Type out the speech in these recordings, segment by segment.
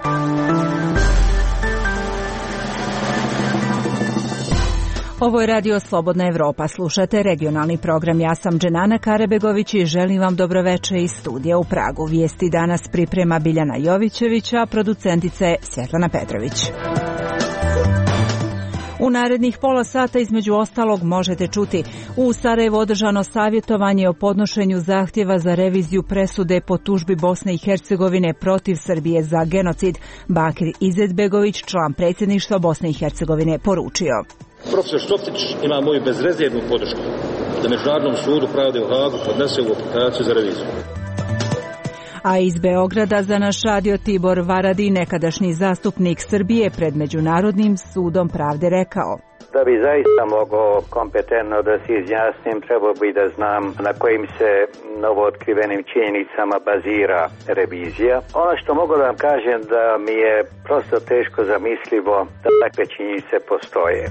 Ovo je Radio Slobodna Evropa. Slušate regionalni program. Ja sam Dženana Karebegović i želim vam dobroveče iz studija u Pragu. Vijesti danas priprema Biljana Jovićević, a producentica je Svjetlana Petrović. U narednih pola sata između ostalog možete čuti: u Sarajevu održano savjetovanje o podnošenju zahtjeva za reviziju presude po tužbi Bosne i Hercegovine protiv Srbije za genocid. Bakir Izetbegović, član predsjedništva Bosne i Hercegovine, poručio: Profesor Šoftić ima moju bezrezervnu podršku da Međunarodnom sudu pravde u Hagu podnese ovu aplikaciju za reviziju. A iz Beograda za naš radio Tibor Varadi, nekadašnji zastupnik Srbije pred Međunarodnim sudom pravde, rekao: Da bi zaista mogao kompetentno da se izjasnim, trebao bi da znam na kojim se novootkrivenim činjenicama bazira revizija. Ono što mogu da vam kažem da mi je prosto teško zamislivo da takve činjenice postoje.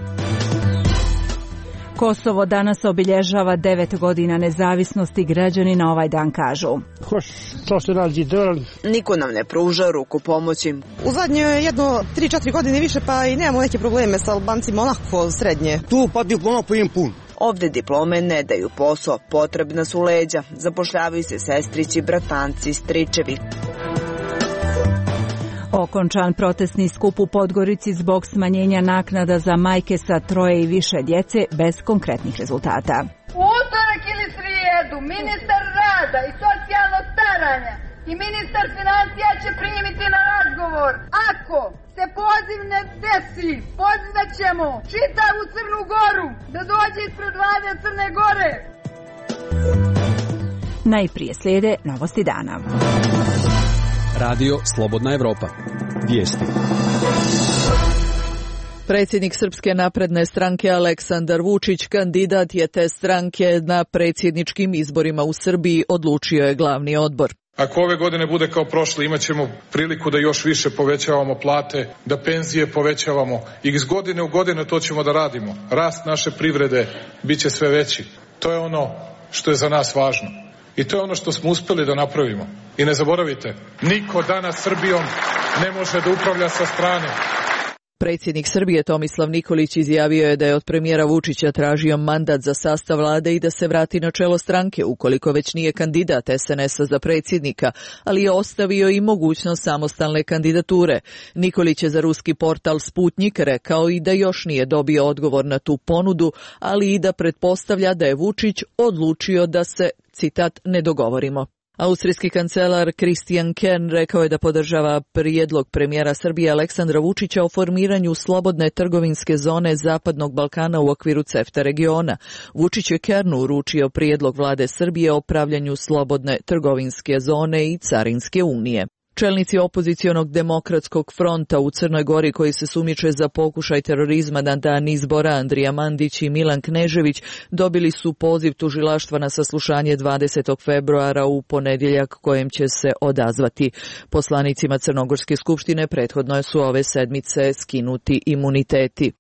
Kosovo danas obilježava 9 godina nezavisnosti. Građani na ovaj dan kažu: Niko nam ne pruža ruku pomoći. U zadnje 3-4 godine više, pa i nemamo neke probleme sa Albancima, onako srednje. Tu pa diploma pojem pun. Ovde diplome ne daju posao, potrebna su leđa. Zapošljavaju se sestrići, bratanci, stričevi. Okončan protestni skup u Podgorici zbog smanjenja naknada za majke sa 3 i više djece bez konkretnih rezultata. U utorak ili srijedu ministar rada i socijalnog staranja i ministar financija će primiti na razgovor. Ako se poziv ne desi, pozvat ćemo čitavu Crnu Goru da dođe ispred vlade Crne Gore. Najprije slijede novosti dana. Radio Slobodna Evropa. Vijesti. Predsjednik Srpske napredne stranke Aleksandar Vučić kandidat je te stranke na predsjedničkim izborima u Srbiji, odlučio je glavni odbor. Ako ove godine bude kao prošle, imat ćemo priliku da još više povećavamo plate, da penzije povećavamo i iz godine u godinu to ćemo da radimo. Rast naše privrede bit će sve veći. To je ono što je za nas važno. I to je ono što smo uspjeli da napravimo. I ne zaboravite, niko danas Srbijom ne može da upravlja sa strane. Predsjednik Srbije Tomislav Nikolić izjavio je da je od premijera Vučića tražio mandat za sastav vlade i da se vrati na čelo stranke ukoliko već nije kandidat SNS-a za predsjednika, ali je ostavio i mogućnost samostalne kandidature. Nikolić je za ruski portal Sputnik rekao i da još nije dobio odgovor na tu ponudu, ali i da pretpostavlja da je Vučić odlučio da se, citat, ne dogovorimo. Austrijski kancelar Christian Kern rekao je da podržava prijedlog premijera Srbije Aleksandra Vučića o formiranju slobodne trgovinske zone Zapadnog Balkana u okviru CEFTA regiona. Vučić je Kernu uručio prijedlog vlade Srbije o pravljanju slobodne trgovinske zone i carinske unije. Čelnici opozicionog demokratskog fronta u Crnoj Gori koji se sumnjiče za pokušaj terorizma na dan izbora, Andrija Mandić i Milan Knežević, dobili su poziv tužilaštva na saslušanje 20. februara u ponedjeljak kojem će se odazvati. Poslanicima Crnogorske skupštine prethodno su ove sedmice skinuti imuniteti.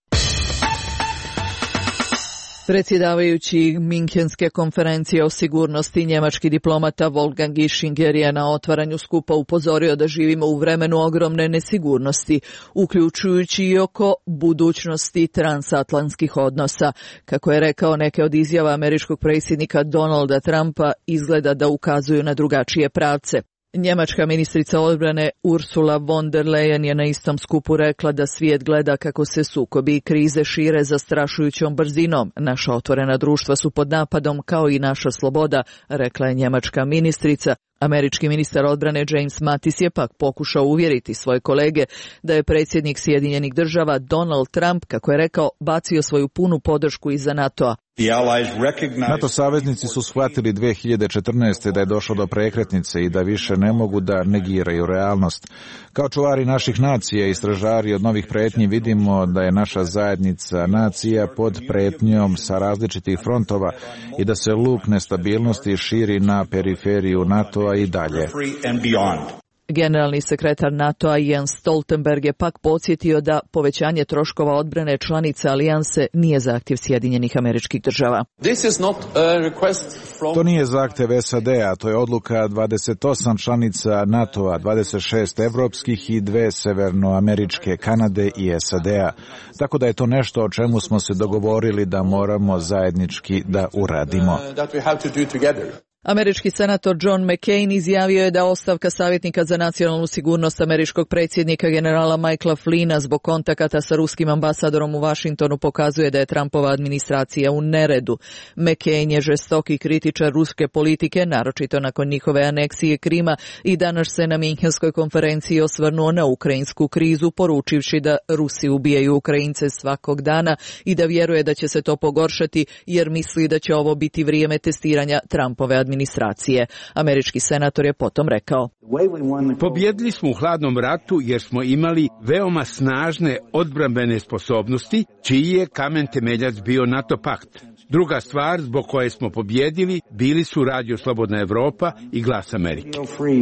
Predsjedavajući Minhenske konferencije o sigurnosti, njemački diplomata Wolfgang Ischinger je na otvaranju skupa upozorio da živimo u vremenu ogromne nesigurnosti, uključujući i oko budućnosti transatlantskih odnosa. Kako je rekao, neke od izjava američkog predsjednika Donalda Trumpa izgleda da ukazuju na drugačije pravce. Njemačka ministrica odbrane Ursula von der Leyen je na istom skupu rekla da svijet gleda kako se sukobi i krize šire zastrašujućom brzinom. Naša otvorena društva su pod napadom kao i naša sloboda, rekla je njemačka ministrica. Američki ministar odbrane James Mattis je pak pokušao uvjeriti svoje kolege da je predsjednik Sjedinjenih Država Donald Trump, kako je rekao, bacio svoju punu podršku iza NATO-a. NATO saveznici su shvatili 2014. da je došlo do prekretnice i da više ne mogu da negiraju realnost. Kao čuvari naših nacija i stražari od novih pretnji vidimo da je naša zajednica nacija pod pretnjom sa različitih frontova i da se luk nestabilnosti širi na periferiju NATO-a i dalje. Generalni sekretar NATO-a Jens Stoltenberg je pak podsjetio da povećanje troškova odbrane članice alijanse nije zahtjev Sjedinjenih Američkih Država. To nije zahtjev SAD-a, to je odluka 28 članica NATO-a, 26 evropskih i 2 severnoameričke, Kanade i SAD-a. Tako da je to nešto o čemu smo se dogovorili da moramo zajednički da uradimo. Američki senator John McCain izjavio je da ostavka savjetnika za nacionalnu sigurnost američkog predsjednika generala Michaela Flynna zbog kontakata sa ruskim ambasadorom u Washingtonu pokazuje da je Trumpova administracija u neredu. McCain je žestoki kritičar ruske politike, naročito nakon njihove aneksije Krima, i danas se na Minhenskoj konferenciji osvrnuo na ukrajinsku krizu, poručivši da Rusi ubijaju Ukrajince svakog dana i da vjeruje da će se to pogoršati jer misli da će ovo biti vrijeme testiranja Trumpove administracije. Američki senator je potom rekao: Pobjedili smo u hladnom ratu jer smo imali veoma snažne odbrambene sposobnosti, čiji je kamen temeljac bio NATO pakt. Druga stvar zbog koje smo pobjedili bili su Radio Slobodna Evropa i Glas Amerike.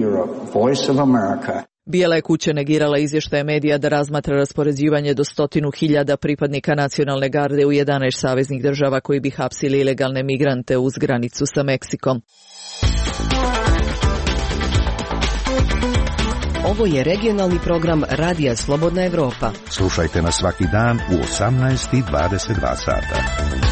Bijela je kuća negirala izvještaje medija da razmatra raspoređivanje do 100.000 pripadnika nacionalne garde u 11 saveznih država koji bi hapsili ilegalne migrante uz granicu sa Meksikom. Ovo je regionalni program Radija Slobodna Evropa. Slušajte nas svaki dan u 18:22 sata.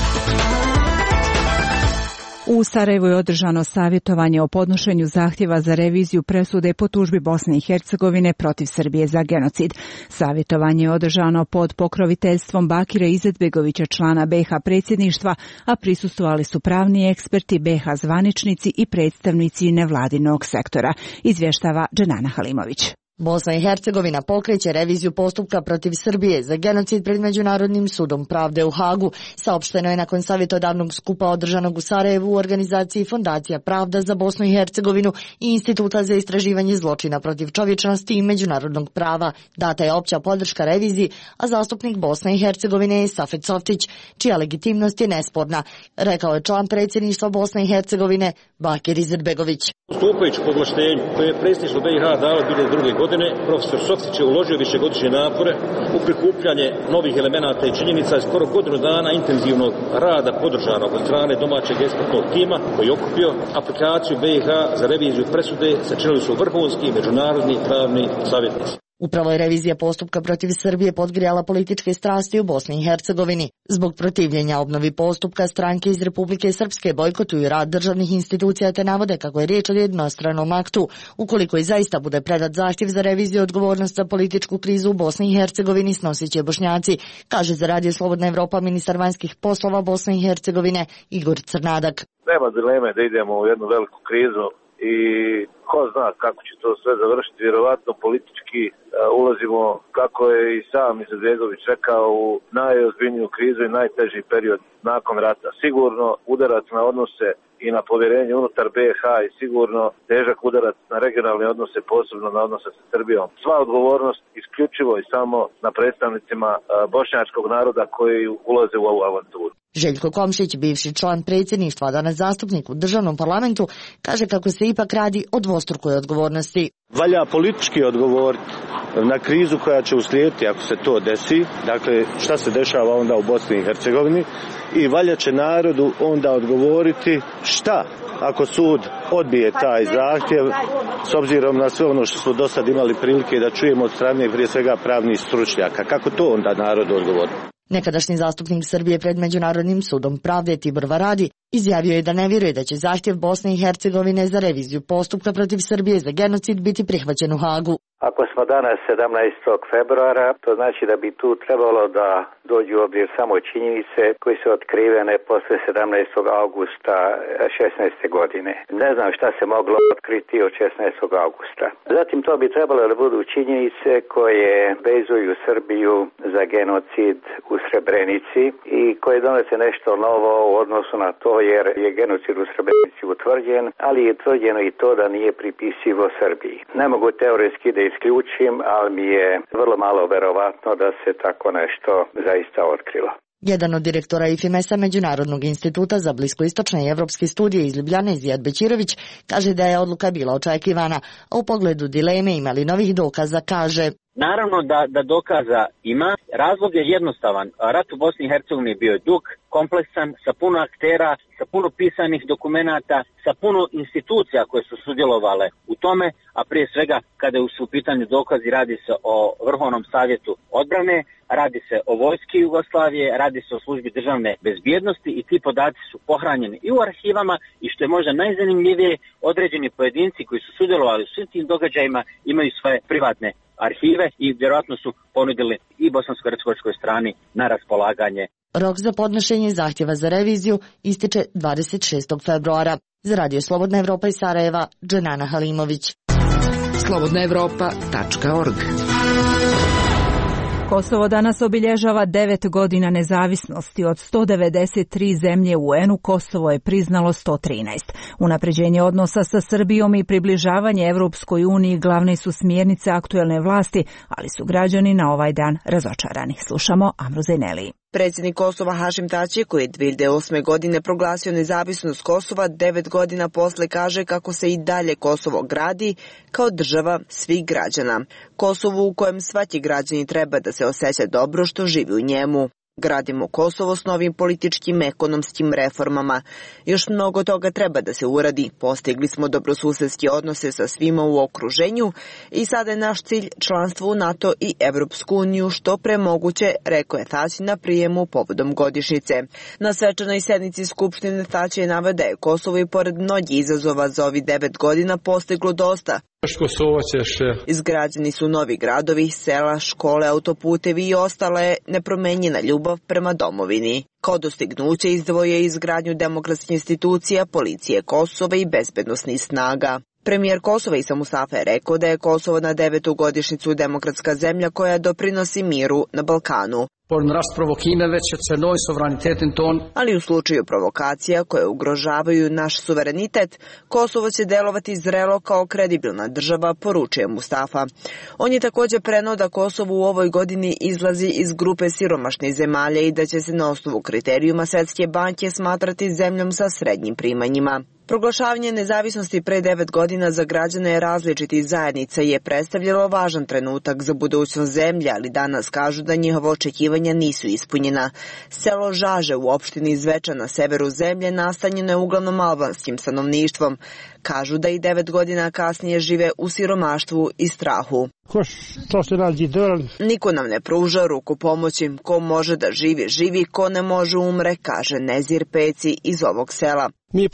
U Sarajevu je održano savjetovanje o podnošenju zahtjeva za reviziju presude po tužbi Bosne i Hercegovine protiv Srbije za genocid. Savjetovanje je održano pod pokroviteljstvom Bakira Izetbegovića, člana BiH predsjedništva, a prisustvovali su pravni eksperti, BiH zvaničnici i predstavnici nevladinog sektora, izvještava Dženana Halimović. Bosna i Hercegovina pokreće reviziju postupka protiv Srbije za genocid pred Međunarodnim sudom pravde u Hagu. Saopšteno je nakon savjetodavnog skupa održanog u Sarajevu u organizaciji Fondacija Pravda za Bosnu i Hercegovinu i Instituta za istraživanje zločina protiv čovječnosti i međunarodnog prava. Data je opća podrška reviziji, a zastupnik Bosne i Hercegovine je Safet Softić, čija legitimnost je nesporna, rekao je član predsjedništva Bosne i Hercegovine Bakir Izetbegović. Stupajući po ovlaštenju koje je predsjedništvo BiH dalo 2002. godine, profesor Softić je uložio višegodišnje napore u prikupljanje novih elemenata i činjenica i skoro godinu dana intenzivnog rada podržanog od strane domaćeg ekspertnog tima koji je okupio aplikaciju BiH za reviziju presude, sačinili su vrhunski međunarodni pravni savjetnici. Upravo je revizija postupka protiv Srbije podgrijala političke strasti u Bosni i Hercegovini. Zbog protivljenja obnovi postupka, stranke iz Republike Srpske bojkotuju rad državnih institucija te navode kako je riječ o jednostranom aktu. Ukoliko i zaista bude predat zahtjev za reviziju, odgovornost za političku krizu u Bosni i Hercegovini snosit će Bošnjaci, kaže za Radio Slobodna Evropa ministar vanjskih poslova Bosne i Hercegovine Igor Crnadak. Nema dileme da idemo u jednu veliku krizu i ko zna kako će to sve završiti, vjerovatno politički ulazimo, kako je i sam Izetbegović rekao, u najozbiljniju krizu i najteži period nakon rata. Sigurno udarac na odnose i na povjerenje unutar BiH i sigurno težak udarac na regionalne odnose, posebno na odnose sa Srbijom. Sva odgovornost isključivo i samo na predstavnicima bošnjačkog naroda koji ulaze u ovu avanturu. Željko Komšić, bivši član predsjedništva, danas zastupnik u državnom parlamentu, kaže kako se ipak radi o dvostrukoj odgovornosti. Valja politički odgovoriti na krizu koja će uslijediti ako se to desi, dakle šta se dešava onda u Bosni i Hercegovini, i valja će narodu onda odgovoriti šta ako sud odbije taj zahtjev, s obzirom na sve ono što smo do sad imali prilike da čujemo od strane prije svega pravnih stručnjaka. Kako to onda narodu odgovori? Nekadašnji zastupnik Srbije pred Međunarodnim sudom pravde Tibor Varadi izjavio je da ne vjeruje da će zahtjev Bosne i Hercegovine za reviziju postupka protiv Srbije za genocid biti prihvaćen u Hagu. Ako smo danas 17. februara, to znači da bi tu trebalo da dođu u obzir samo činjenice koje su otkrivene posle 17. augusta 16. godine. Ne znam šta se moglo otkriti od 16. augusta. Zatim to bi trebalo da budu činjenice koje vezuju Srbiju za genocid u Srebrenici i koje donose nešto novo u odnosu na to, jer je genocid u Srebrenici utvrđen, ali je utvrđeno i to da nije pripisivo Srbiji. Ne mogu teoretski da isključim, ali mi je vrlo malo verovatno da se tako nešto zaista otkrilo. Jedan od direktora IFIMES-a Međunarodnog instituta za bliskoistočne i evropske studije iz Ljubljane, Zijad Bećirović, kaže da je odluka bila očekivana, a u pogledu dileme imali novih dokaza, kaže: Naravno da dokaza ima. Razlog je jednostavan. Rat u Bosni i Hercegovini bio je dug, kompleksan, sa puno aktera, sa puno pisanih dokumenata, sa puno institucija koje su sudjelovale u tome, a prije svega kada su u pitanju dokazi radi se o Vrhovnom savjetu odbrane, radi se o vojski Jugoslavije, radi se o službi državne bezbjednosti i ti podaci su pohranjeni i u arhivama i što je možda najzanimljivije, određeni pojedinci koji su sudjelovali u svim tim događajima imaju svoje privatne arhive i vjerojatno su ponudili i bosansko-hercegovačkoj strani na raspolaganje. Rok za podnošenje zahtjeva za reviziju ističe 26. februara. Za Radio Slobodna Evropa iz Sarajeva, Dženana Halimović. slobodnaevropa.org. Kosovo danas obilježava 9 godina nezavisnosti. Od 193 zemlje u UN-u Kosovo je priznalo 113. Unapređenje odnosa sa Srbijom i približavanje Evropskoj uniji glavne su smjernice aktuelne vlasti, ali su građani na ovaj dan razočarani. Slušamo Amru Zejneli. Predsjednik Kosova Hašim Tači, koji je 2008. godine proglasio nezavisnost Kosova, 9 godina posle kaže kako se i dalje Kosovo gradi kao država svih građana. Kosovo u kojem svaki građani treba da se osjeća dobro što živi u njemu. Gradimo Kosovo s novim političkim, ekonomskim reformama. Još mnogo toga treba da se uradi. Postigli smo dobrosusedske odnose sa svima u okruženju i sada je naš cilj članstvo u NATO i Evropsku uniju što pre moguće, rekao je Tači na prijemu povodom godišnjice. Na svečanoj sednici Skupštine Tači je naveo da je Kosovo i pored mnogih izazova za ovih 9 godina postiglo dosta. Izgrađeni su novi gradovi, sela, škole, autoputevi i ostala je nepromenjena ljubav prema domovini. Kao dostignuće izdvoje izgradnju demokratskih institucija, policije Kosova i bezbednosnih snaga. Premijer Kosova Isa Mustafa je rekao da je Kosovo na 9. godišnjicu demokratska zemlja koja doprinosi miru na Balkanu. Ali u slučaju provokacija koje ugrožavaju naš suverenitet, Kosovo će delovati zrelo kao kredibilna država, poručuje Mustafa. On je također preneo da Kosovo u ovoj godini izlazi iz grupe siromašnih zemalja i da će se na osnovu kriterijuma Svjetske banke smatrati zemljom sa srednjim primanjima. Proglašavanje nezavisnosti pre 9 godina za građane različitih zajednica je predstavljalo važan trenutak za budućnost zemlje, ali danas kažu da njihova očekivanja nisu ispunjena. Selo Žaže u opštini Zveča na severu zemlje nastanjeno je uglavnom albanskim stanovništvom. Kažu da i 9 godina kasnije žive u siromaštvu i strahu. Niko nam ne pruža ruku pomoći. Ko može da živi, živi, ko ne može umre, kaže Nezir Peci iz ovog sela.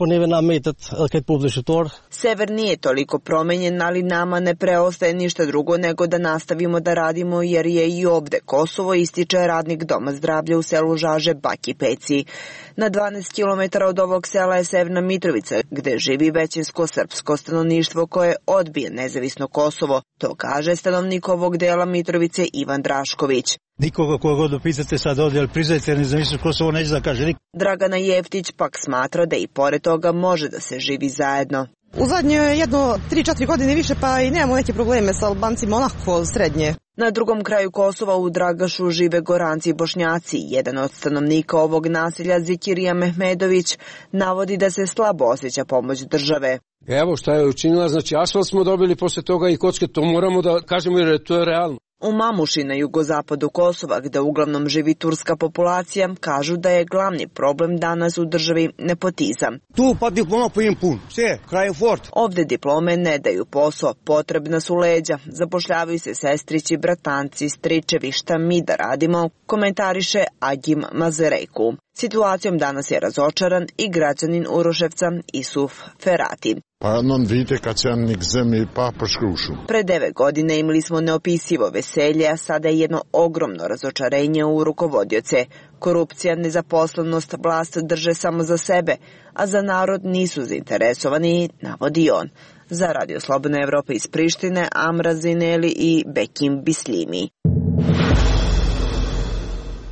Sever nije toliko promenjen, ali nama ne preostaje ništa drugo nego da nastavimo da radimo jer je i ovde Kosovo, ističe radnik Doma zdravlja u selu Žaže Baki Peci. Na 12 km od ovog sela je Severna Mitrovica, gde živi većinsko srpsko stanovništvo koje odbije nezavisno Kosovo. To kaže stanovnik ovog dela Mitrovice Ivan Drašković. Nikoga koga god pitate sad ovdje, ali priznajte nezavisnost Kosovo, neće da kaže niko. Dragana Jeftić pak smatra da i pored toga može da se živi zajedno. U zadnje 3-4 godine više pa i nemamo neke probleme sa Albancima onako srednje. Na drugom kraju Kosova u Dragašu žive Goranci i Bošnjaci. Jedan od stanovnika ovog naselja, Zikirija Mehmedović, navodi da se slabo osjeća pomoć države. Evo šta je učinila, znači asfalt smo dobili posle toga i kocke, to moramo da kažemo jer to je realno. U Mamuši na jugozapadu Kosova, gde uglavnom živi turska populacija, kažu da je glavni problem danas u državi nepotizam. Tu pa diploma pojem pun, sve, kraj je fort. Ovde diplome ne daju posao, potrebna su leđa, zapošljavaju se sestrići, bratanci, stričevi, šta mi da radimo, komentariše Agim Mazerejku. Situacijom danas je razočaran i građanin Uroševca Isuf Ferati. Pa non vidite kad se nik zemlji pa poškrušu. Pre 9 godine imali smo neopisivo veselje, a sada je jedno ogromno razočarenje u rukovodioce. Korupcija, nezaposlenost, vlast drže samo za sebe, a za narod nisu zainteresovani, navodi on. Za Radio Slobodna Evropa iz Prištine, Amra Zineli i Bekim Bislimi.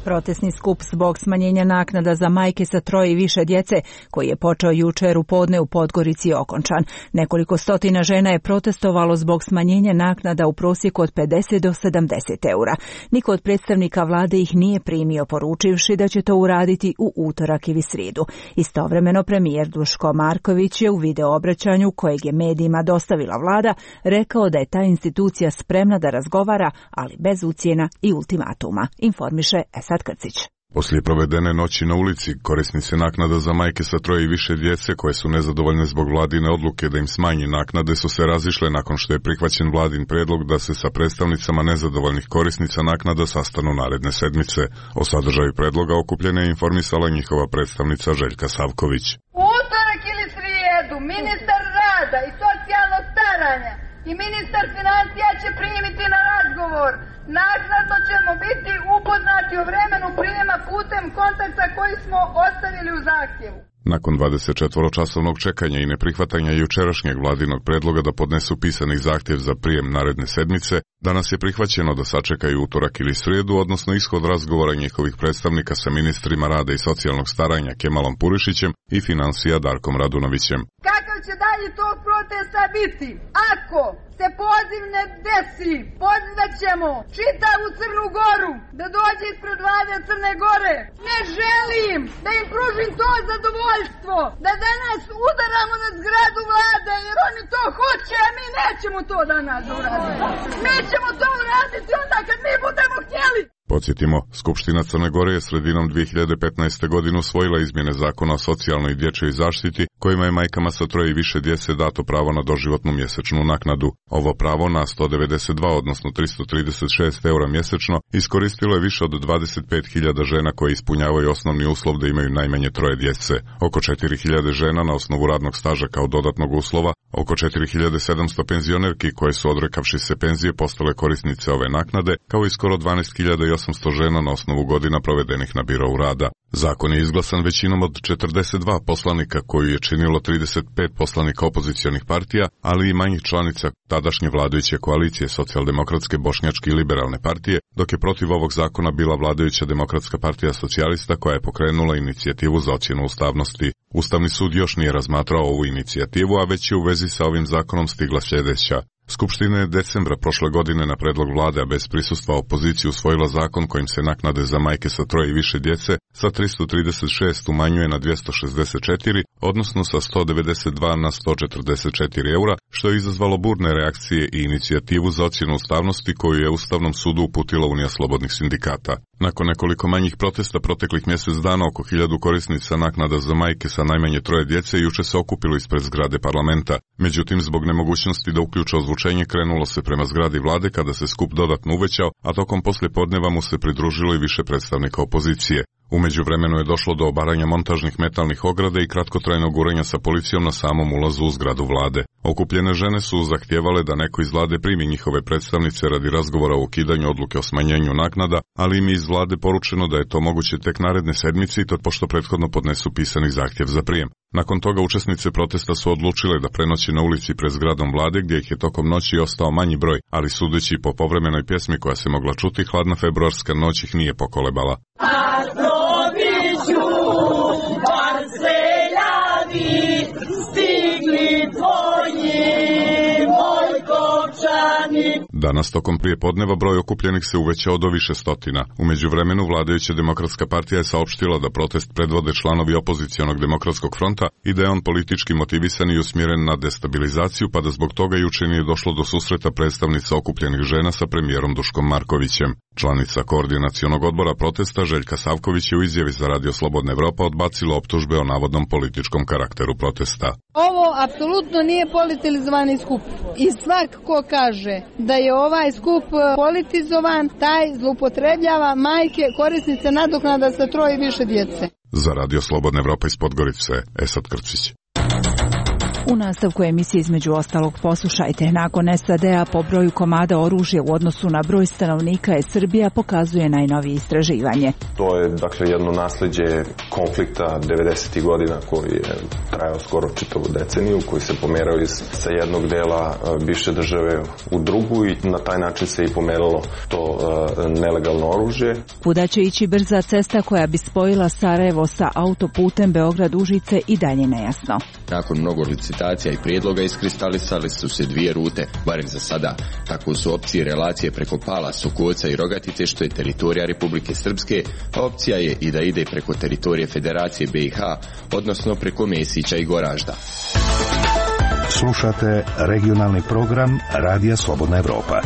Protestni skup zbog smanjenja naknada za majke sa 3 i više djece, koji je počeo jučer u podne u Podgorici, je okončan. Nekoliko stotina žena je protestovalo zbog smanjenja naknada u prosjeku od 50 do 70 eura. Niko od predstavnika vlade ih nije primio, poručivši da će to uraditi u utorak ili srijedu. Istovremeno premijer Duško Marković je u video obraćanju, kojeg je medijima dostavila vlada, rekao da je ta institucija spremna da razgovara, ali bez ucjena i ultimatuma, informiše Esad Krcić. Poslije provedene noći na ulici, korisnice naknada za majke sa 3 i više djece koje su nezadovoljne zbog vladine odluke da im smanji naknade su se razišle nakon što je prihvaćen vladin predlog da se sa predstavnicama nezadovoljnih korisnica naknada sastanu naredne sedmice. O sadržaju predloga okupljene je informisala njihova predstavnica Željka Savković. U utorak ili srijedu ministar rada i socijalnog staranja i ministar financija će primiti na razgovor. Naknadno ćemo biti upoznati o vremenu prijema putem kontakta koji smo ostavili u zahtjevu. Nakon 24-časovnog čekanja i neprihvatanja jučerašnjeg vladinog predloga da podnesu pisani zahtjev za prijem naredne sedmice, danas je prihvaćeno da sačekaju utorak ili srijedu, odnosno ishod razgovora njihovih predstavnika sa ministrima rada i socijalnog staranja Kemalom Purišićem i financija Darkom Radunovićem. Kakav će dalje tog protesta biti? Ako se poziv ne desi, pozvat ćemo čitavu Crnu Goru da dođe ispred vlade Crne Gore. Ne želim da im pružim to zadovoljstvo, da danas udaramo na zgradu vlade, jer oni to hoće, a mi nećemo to danas uraditi. Mi ćemo to uraditi onda kad mi budemo htjeli. Podsjetimo, Skupština Crne Gore je sredinom 2015. godine usvojila izmjene zakona o socijalnoj i dječjoj zaštiti, kojima je majkama sa 3 i više djece dato pravo na doživotnu mjesečnu naknadu. Ovo pravo na 192, odnosno 336 eura mjesečno, iskoristilo je više od 25.000 žena koje ispunjavaju osnovni uslov da imaju najmanje 3 djece. Oko 4.000 žena na osnovu radnog staža kao dodatnog uslova, oko 4.700 penzionerki koje su odrekavši se penzije postale korisnice ove naknade, kao i skoro 12.800 žena na osnovu godina provedenih na birou rada. Zakon je izglasan većinom od 42 poslanika koju je činilo 35 poslanika opozicionih partija, ali i manjih članica tadašnje vladajuće koalicije Socijaldemokratske, Bošnjačke i Liberalne partije, dok je protiv ovog zakona bila vladajuća Demokratska partija socijalista koja je pokrenula inicijativu za ocjenu ustavnosti. Ustavni sud još nije razmatrao ovu inicijativu, a već je u vezi sa ovim zakonom stigla sljedeća. Skupština je decembra prošle godine na predlog vlade, a bez prisustva opozicije, usvojila zakon kojim se naknade za majke sa 3 i više djece sa 336 umanjuje na 264, odnosno sa 192 na 144 eura, što je izazvalo burne reakcije i inicijativu za ocjenu ustavnosti koju je Ustavnom sudu uputila Unija slobodnih sindikata. Nakon nekoliko manjih protesta proteklih mjesec dana, oko 1000 korisnica naknada za majke sa najmanje 3 djece juče se okupilo ispred zgrade parlamenta. Međutim, zbog nemogućnosti da uključe ozvučenje, krenulo se prema zgradi vlade kada se skup dodatno uvećao, a tokom poslijepodneva mu se pridružilo i više predstavnika opozicije. U međuvremenu je došlo do obaranja montažnih metalnih ograda i kratkotrajnog gurenja sa policijom na samom ulazu u zgradu vlade. Okupljene žene su zahtijevale da neko iz vlade primi njihove predstavnice radi razgovora o ukidanju odluke o smanjenju naknada, ali im je iz vlade poručeno da je to moguće tek naredne sedmice i to pošto prethodno podnesu pisani zahtjev za prijem. Nakon toga učesnice protesta su odlučile da prenoći na ulici pred zgradom vlade, gdje ih je tokom noći ostao manji broj, ali sudeći po povremenoj pjesmi koja se mogla čuti, hladna februarska noć ih nije pokolebala. Danas tokom prijepodneva broj okupljenih se uvećao do više stotina. U međuvremenu vladajuća Demokratska partija je saopštila da protest predvode članovi opozicionog Demokratskog fronta i da je on politički motivisan i usmjeren na destabilizaciju, pa da zbog toga juče nije došlo do susreta predstavnica okupljenih žena sa premijerom Duškom Markovićem. Članica koordinacionog odbora protesta Željka Savković je u izjavi za Radio Slobodna Evropa odbacila optužbe o navodnom političkom karakteru protesta. Ovo apsolutno nije politizovani skup i svak ko kaže da je ovaj skup politizovan, taj zloupotrebljava majke korisnice nadoknada sa 3 i više djece. Za Radio Slobodna Evropa iz Podgorice, Esad Krcić. U nastavku emisije između ostalog poslušajte. Nakon SAD-a po broju komada oružja u odnosu na broj stanovnika je Srbija pokazuje najnovije istraživanje. To je dakle jedno nasljeđe konflikta 90. godina koji je trajao skoro čitavu deceniju, koji se pomerao sa jednog dela bivše države u drugu i na taj način se i pomeralo to nelegalno oružje. Kuda će ići brza cesta koja bi spojila Sarajevo sa autoputem Beograd-Užice i dalje nejasno. Nakon mnogo licitacija i prijedloga iskristalisali su se dvije rute, barem za sada. Tako su opcije relacije preko Pala, Sokoca i Rogatice, što je teritorija Republike Srpske, a opcija je i da ide preko teritorije Federacije BiH, odnosno preko Mesića i Goražda. Slušate regionalni program Radija Slobodna Evropa.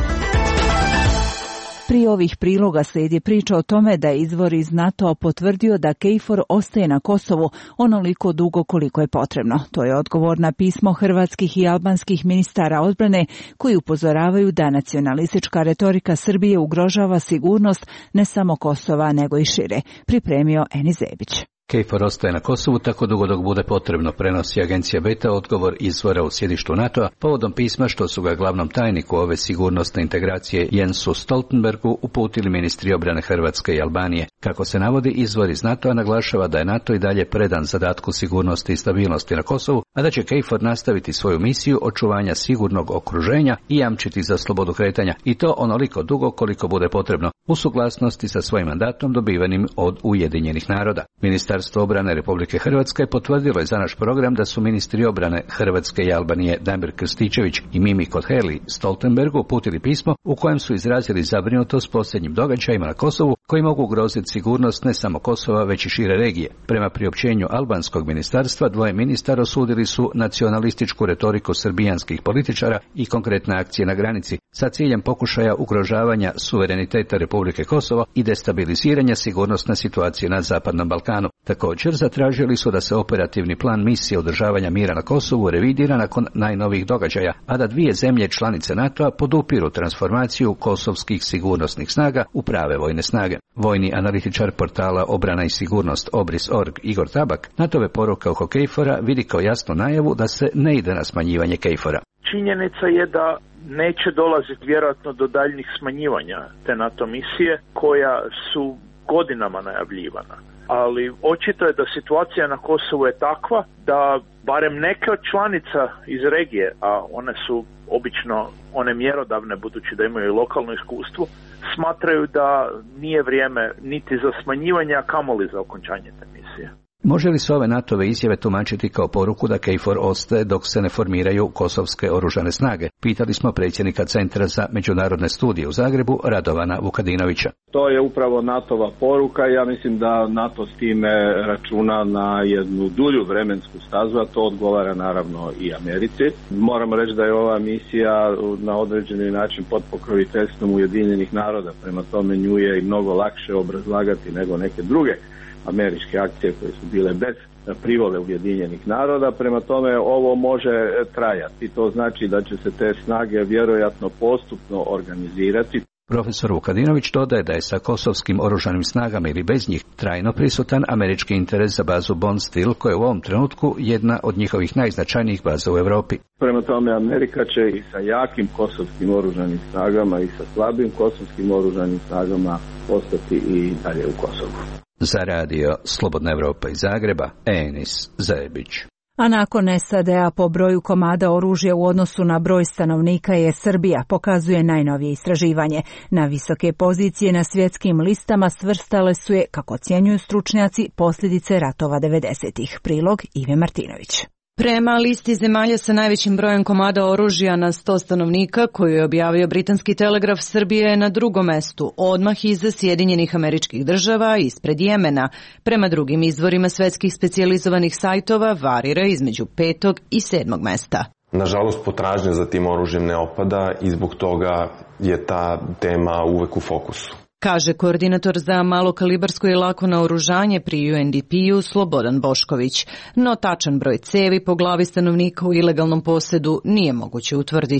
Prije ovih priloga slijedi priča o tome da je izvor iz NATO potvrdio da KFOR ostaje na Kosovu onoliko dugo koliko je potrebno. To je odgovor na pismo hrvatskih i albanskih ministara odbrane koji upozoravaju da nacionalistička retorika Srbije ugrožava sigurnost ne samo Kosova nego i šire. Pripremio Eni Zebić. KFOR ostaje na Kosovu tako dugo dok bude potrebno, prenosi agencija Beta odgovor izvora u sjedištu NATO-a povodom pisma što su ga glavnom tajniku ove sigurnosne integracije Jensu Stoltenbergu uputili ministri obrane Hrvatske i Albanije. Kako se navodi, izvor iz NATO-a naglašava da je NATO i dalje predan zadatku sigurnosti i stabilnosti na Kosovu, a da će KFOR nastaviti svoju misiju očuvanja sigurnog okruženja i jamčiti za slobodu kretanja, i to onoliko dugo koliko bude potrebno, u suglasnosti sa svojim mandatom dobivenim od Ujedinjenih naroda. Ministarstvo obrane Republike Hrvatske potvrdilo je za naš program da su ministri obrane Hrvatske i Albanije Damir Krstičević i Mimi Kotheli Stoltenbergu uputili pismo u kojem su izrazili zabrinutost posljednjim događajima na Kosovu koji mogu ugroziti sigurnost ne samo Kosova već i šire regije. Prema priopćenju albanskog ministarstva, dvoje ministara osudili su nacionalističku retoriku srbijanskih političara i konkretne akcije na granici sa ciljem pokušaja ugrožavanja suvereniteta Republike Kosovo i destabiliziranja sigurnosne situacije na Zapadnom Balkanu. Također zatražili su da se operativni plan misije održavanja mira na Kosovu revidira nakon najnovijih događaja, a da dvije zemlje članice NATO-a podupiru transformaciju kosovskih sigurnosnih snaga u prave vojne snage. Vojni analitičar portala Obrana i sigurnost Obris.org Igor Tabak NATO-ve poruke oko KFOR-a vidi kao jasnu najavu da se ne ide na smanjivanje KFOR-a. Činjenica je da neće dolaziti vjerojatno do daljnjih smanjivanja te NATO misije koja su godinama najavljivana. Ali očito je da situacija na Kosovu je takva da barem neke od članica iz regije, a one su obično one mjerodavne budući da imaju i lokalno iskustvo, smatraju da nije vrijeme niti za smanjivanje, a kamoli za okončanje te misije. Može li se ove NATO-ve izjave tumačiti kao poruku da KFOR ostaje dok se ne formiraju kosovske oružane snage? Pitali smo predsjednika Centra za međunarodne studije u Zagrebu, Radovana Vukadinovića. To je upravo NATO-va poruka. Ja mislim da NATO s time računa na jednu dulju vremensku stazu, a to odgovara naravno i Americi. Moramo reći da je ova misija na određeni način pod pokroviteljstvom Ujedinjenih naroda. Prema tome nju je i mnogo lakše obrazlagati nego neke druge američke akcije koje su bile bez privole Ujedinjenih naroda. Prema tome ovo može trajati. To znači da će se te snage vjerojatno postupno organizirati. Profesor Vukadinović dodaje da je sa kosovskim oružanim snagama ili bez njih trajno prisutan američki interes za bazu Bondsteel, koja je u ovom trenutku jedna od njihovih najznačajnijih baza u Europi. Prema tome Amerika će i sa jakim kosovskim oružanim snagama i sa slabim kosovskim oružanim snagama ostati i dalje u Kosovu. Za radio Slobodna Evropa iz Zagreba, Enis Zebić. A nakon SAD-a po broju komada oružja u odnosu na broj stanovnika je Srbija, pokazuje najnovije istraživanje. Na visoke pozicije na svjetskim listama svrstale su je, kako ocjenjuju stručnjaci, posljedice ratova 90-ih. Prilog Ive Martinović. Prema listi zemalja sa najvećim brojem komada oružja na 100 stanovnika, koju je objavio britanski telegraf, Srbija je na drugom mestu, odmah iza Sjedinjenih Američkih Država, ispred Jemena. Prema drugim izvorima svetskih specijalizovanih sajtova varira između 5. i 7. mesta. Nažalost, potražnja za tim oružjem ne opada i zbog toga je ta tema uvek u fokusu, kaže koordinator za malokalibarsko i lako naoružanje pri UNDP-u Slobodan Bošković. No tačan broj cevi po glavi stanovnika u ilegalnom posjedu nije moguće utvrditi.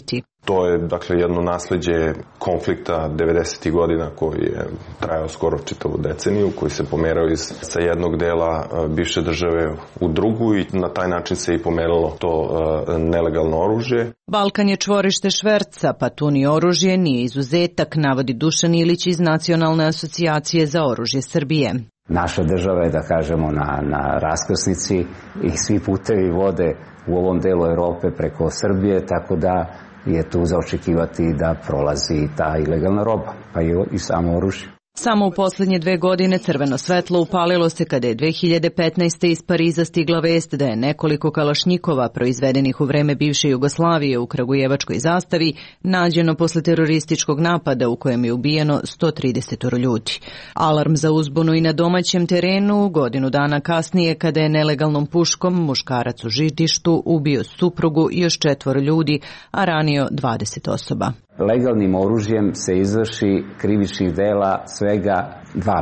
To je dakle jedno nasleđe konflikta 90. godina koji je trajao skoro čitavu deceniju, koji se pomerao sa jednog dela bivše države u drugu i na taj način se i pomeralo to nelegalno oružje. Balkan je čvorište šverca, pa tu ni oružje nije izuzetak, navodi Dušan Ilić iz Nacionalne asocijacije za oružje Srbije. Naša država je, da kažemo, na raskrsnici i svi putevi vode u ovom delu Evrope preko Srbije, tako da je tu za očekivati da prolazi ta ilegalna roba, pa i samo oružje. Samo u posljednje 2 godine crveno svetlo upalilo se kada je 2015. iz Pariza stigla vest da je nekoliko kalašnjikova proizvedenih u vreme bivše Jugoslavije u kragujevačkoj zastavi nađeno posle terorističkog napada u kojem je ubijeno 130 ljudi. Alarm za uzbunu i na domaćem terenu godinu dana kasnije kada je nelegalnom puškom muškarac u Žitištu ubio suprugu i još 4 ljudi, a ranio 20 osoba. Legalnim oružjem se izvrši krivičnih dela svega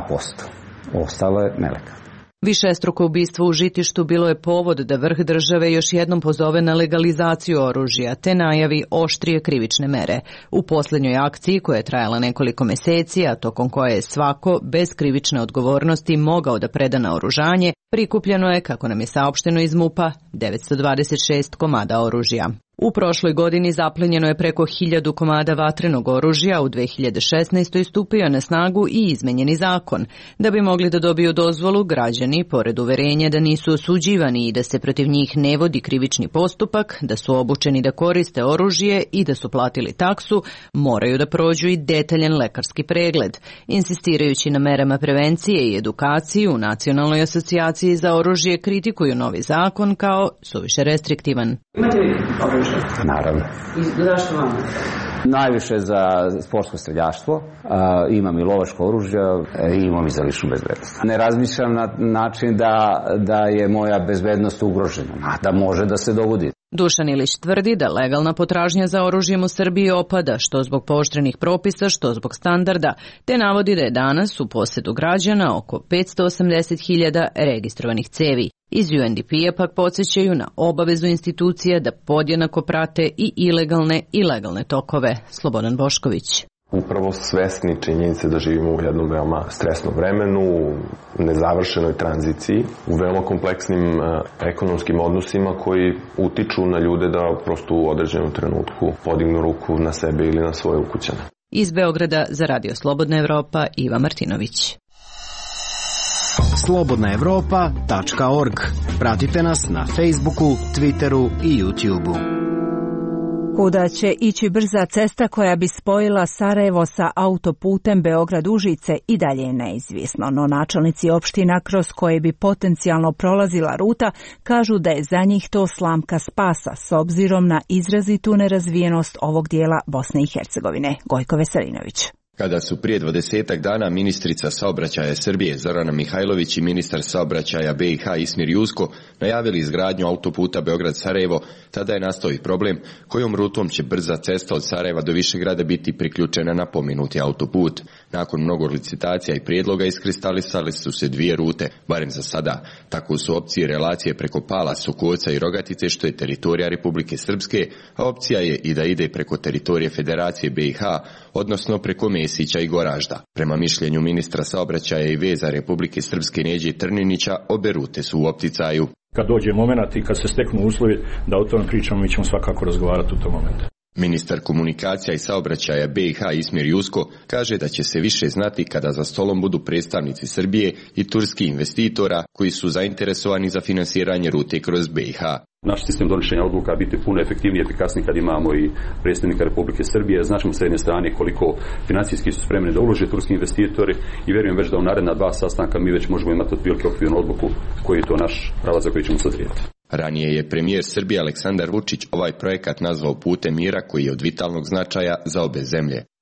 2%. Ostalo je nelegalno. Višestruko ubistvo u Žitištu bilo je povod da vrh države još jednom pozove na legalizaciju oružja te najavi oštrije krivične mere. U posljednjoj akciji koja je trajala nekoliko meseci, a tokom koje je svako bez krivične odgovornosti mogao da preda naoružanje, prikupljeno je, kako nam je saopšteno iz MUP-a, 926 komada oružja. U prošloj godini zaplenjeno je preko 1000 komada vatrenog oružja, u 2016. stupio na snagu i izmenjeni zakon. Da bi mogli da dobiju dozvolu, građani, pored uverenja da nisu osuđivani i da se protiv njih ne vodi krivični postupak, da su obučeni da koriste oružje i da su platili taksu, moraju da prođu i detaljan lekarski pregled. Insistirajući na merama prevencije i edukaciji, u Nacionalnoj asocijaciji za oružje kritikuju novi zakon kao suviše restriktivan. Imate li oružje? Naravno. I zašto vam? Najviše za sportsko streljaštvo, imam i lovačko oružje i imam i za ličnu bezbednost. Ne razmišljam na način da je moja bezbednost ugrožena, a da može da se dogodi. Dušan Ilić tvrdi da legalna potražnja za oružjem u Srbiji opada, što zbog pooštrenih propisa, što zbog standarda, te navodi da je danas u posedu građana oko 580.000 registrovanih cevi. Iz UNDP-a pak podsjećaju na obavezu institucija da podjednako prate i ilegalne i legalne tokove. Slobodan Bošković. Upravo svesni činjenice da živimo u jednom veoma stresnom vremenu, u nezavršenoj tranziciji, u veoma kompleksnim ekonomskim odnosima koji utiču na ljude da prosto u određenom trenutku podignu ruku na sebe ili na svoje ukućane. Iz Beograda za Radio Slobodna Evropa, Iva Martinović. slobodnaevropa.org. Pratite nas na Facebooku, Twitteru i YouTubeu. Kuda će ići brza cesta koja bi spojila Sarajevo sa autoputem Beograd-Užice i dalje je neizvjesno, no načelnici opština kroz koje bi potencijalno prolazila ruta kažu da je za njih to slamka spasa s obzirom na izrazitu nerazvijenost ovog dijela Bosne i Hercegovine. Gojko Veselinović. Kada su prije 20 dana ministrica saobraćaja Srbije Zorana Mihajlović i ministar saobraćaja BiH Ismir Jusko najavili izgradnju autoputa Beograd-Sarajevo, tada je nastao i problem kojom rutom će brza cesta od Sarajeva do Višegrada biti priključena na pomenuti autoput. Nakon mnogo licitacija i prijedloga iskristalisale su se 2 rute, barem za sada. Tako su opcije relacije preko Pala, Sokoca i Rogatice, što je teritorija Republike Srpske, a opcija je i da ide preko teritorije Federacije BiH, odnosno preko Mesića i Goražda. Prema mišljenju ministra saobraćaja i veza Republike Srpske Neđe Trninića, obe rute su u opticaju. Kad dođe moment i kad se steknu uslovi da o tome pričamo, mi ćemo svakako razgovarati u tom momentu. Ministar komunikacija i saobraćaja BiH Ismir Jusko kaže da će se više znati kada za stolom budu predstavnici Srbije i turskih investitora koji su zainteresovani za finansiranje rute kroz BiH. Naš sistem donošenja odluka biti puno efektivniji i efikasniji kad imamo i predstavnika Republike Srbije. Značimo s jedne strane koliko financijski su spremni da ulože turski investitori i vjerujem već da u naredna 2 sastanka mi već možemo imati otprilike okvirnu odluku koji je to naš pravac za koji ćemo sazrijeti. Ranije je premijer Srbije Aleksandar Vučić ovaj projekat nazvao putem mira koji je od vitalnog značaja za obe zemlje.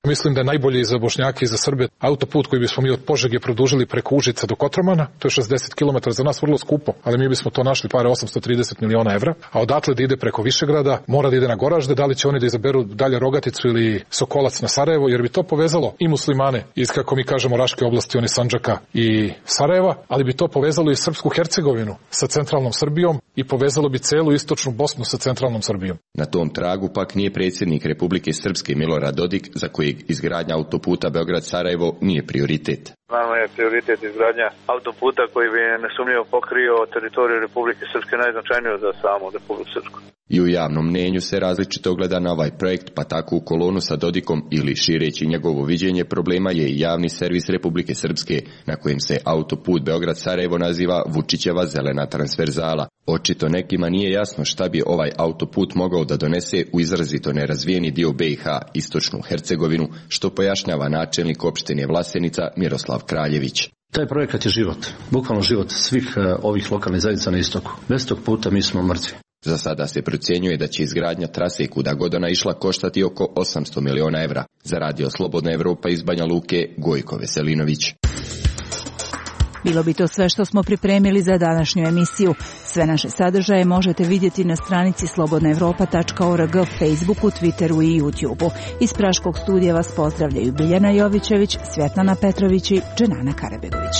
Mislim da je najbolje i za Bošnjake i za Srbe autoput koji bismo mi od Požege produžili preko Užica do Kotromana, to je 60 km, za nas vrlo skupo, ali mi bismo to našli pare 830 miliona evra, a odatle da ide preko Višegrada, mora da ide na Goražde, da li će oni da izaberu dalje Rogaticu ili Sokolac na Sarajevo, jer bi to povezalo i muslimane iz, kako mi kažemo, Raške oblasti, oni Sandžaka i Sarajeva, ali bi to povezalo i Srpsku Hercegovinu sa centralnom Srbijom i povezalo bi celu istočnu Bosnu sa centralnom Srbijom. Na tom tragu pak nije predsjednik Republike Srpske Milorad Dodik, za kojeg izgradnja autoputa Beograd-Sarajevo nije prioritet. Nama je prioritet izgradnja autoputa koji bi nesumnjivo pokrio teritoriju Republike Srpske, najznačajniju za samu Republiku Srpsku. I u javnom mnenju se različito gleda na ovaj projekt, pa tako u kolonu sa Dodikom ili šireći njegovo viđenje problema je i javni servis Republike Srpske, na kojem se autoput Beograd-Sarajevo naziva Vučićeva zelena transverzala. Očito nekima nije jasno šta bi ovaj autoput mogao da donese u izrazito nerazvijeni dio BiH, istočnu Hercegovinu, što pojašnjava načelnik opštine Vlasenica Miroslav Kraljević. Taj projekat je život, bukvalno život svih ovih lokalnih zajednica na istoku. Bez tog puta mi smo mrtvi. Za sada se procjenjuje da će izgradnja trase kuda god ona išla koštati oko 800 miliona evra. Za Radio Slobodna Evropa iz Banja Luke, Gojko Veselinović. Bilo bi to sve što smo pripremili za današnju emisiju. Sve naše sadržaje možete vidjeti na stranici slobodnaevropa.org, Facebooku, Twitteru i YouTubeu. Iz Praškog studija vas pozdravljaju Biljana Jovićević, Svjetlana Petrović i Dženana Karabegović.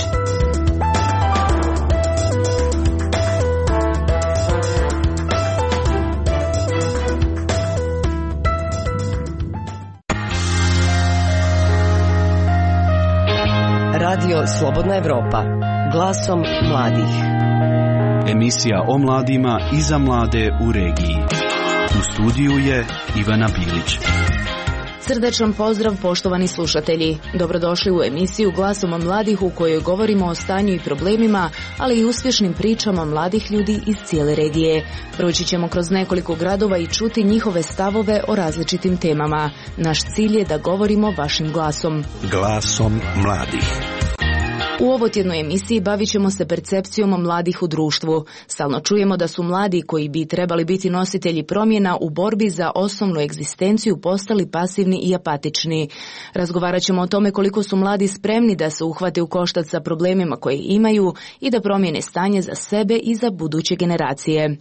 Radio Slobodna Evropa, glasom mladih. Emisija o mladima i za mlade u regiji. U studiju je Ivana Bilić. Srdečan pozdrav poštovani slušatelji. Dobrodošli u emisiju Glasom mladih u kojoj govorimo o stanju i problemima, ali i uspješnim pričama mladih ljudi iz cijele regije. Proći ćemo kroz nekoliko gradova i čuti njihove stavove o različitim temama. Naš cilj je da govorimo vašim glasom. Glasom mladih. U ovotjednoj emisiji bavit ćemo se percepcijom mladih u društvu. Stalno čujemo da su mladi koji bi trebali biti nositelji promjena u borbi za osnovnu egzistenciju postali pasivni i apatični. Razgovarat ćemo o tome koliko su mladi spremni da se uhvate u koštac sa problemima koje imaju i da promijene stanje za sebe i za buduće generacije.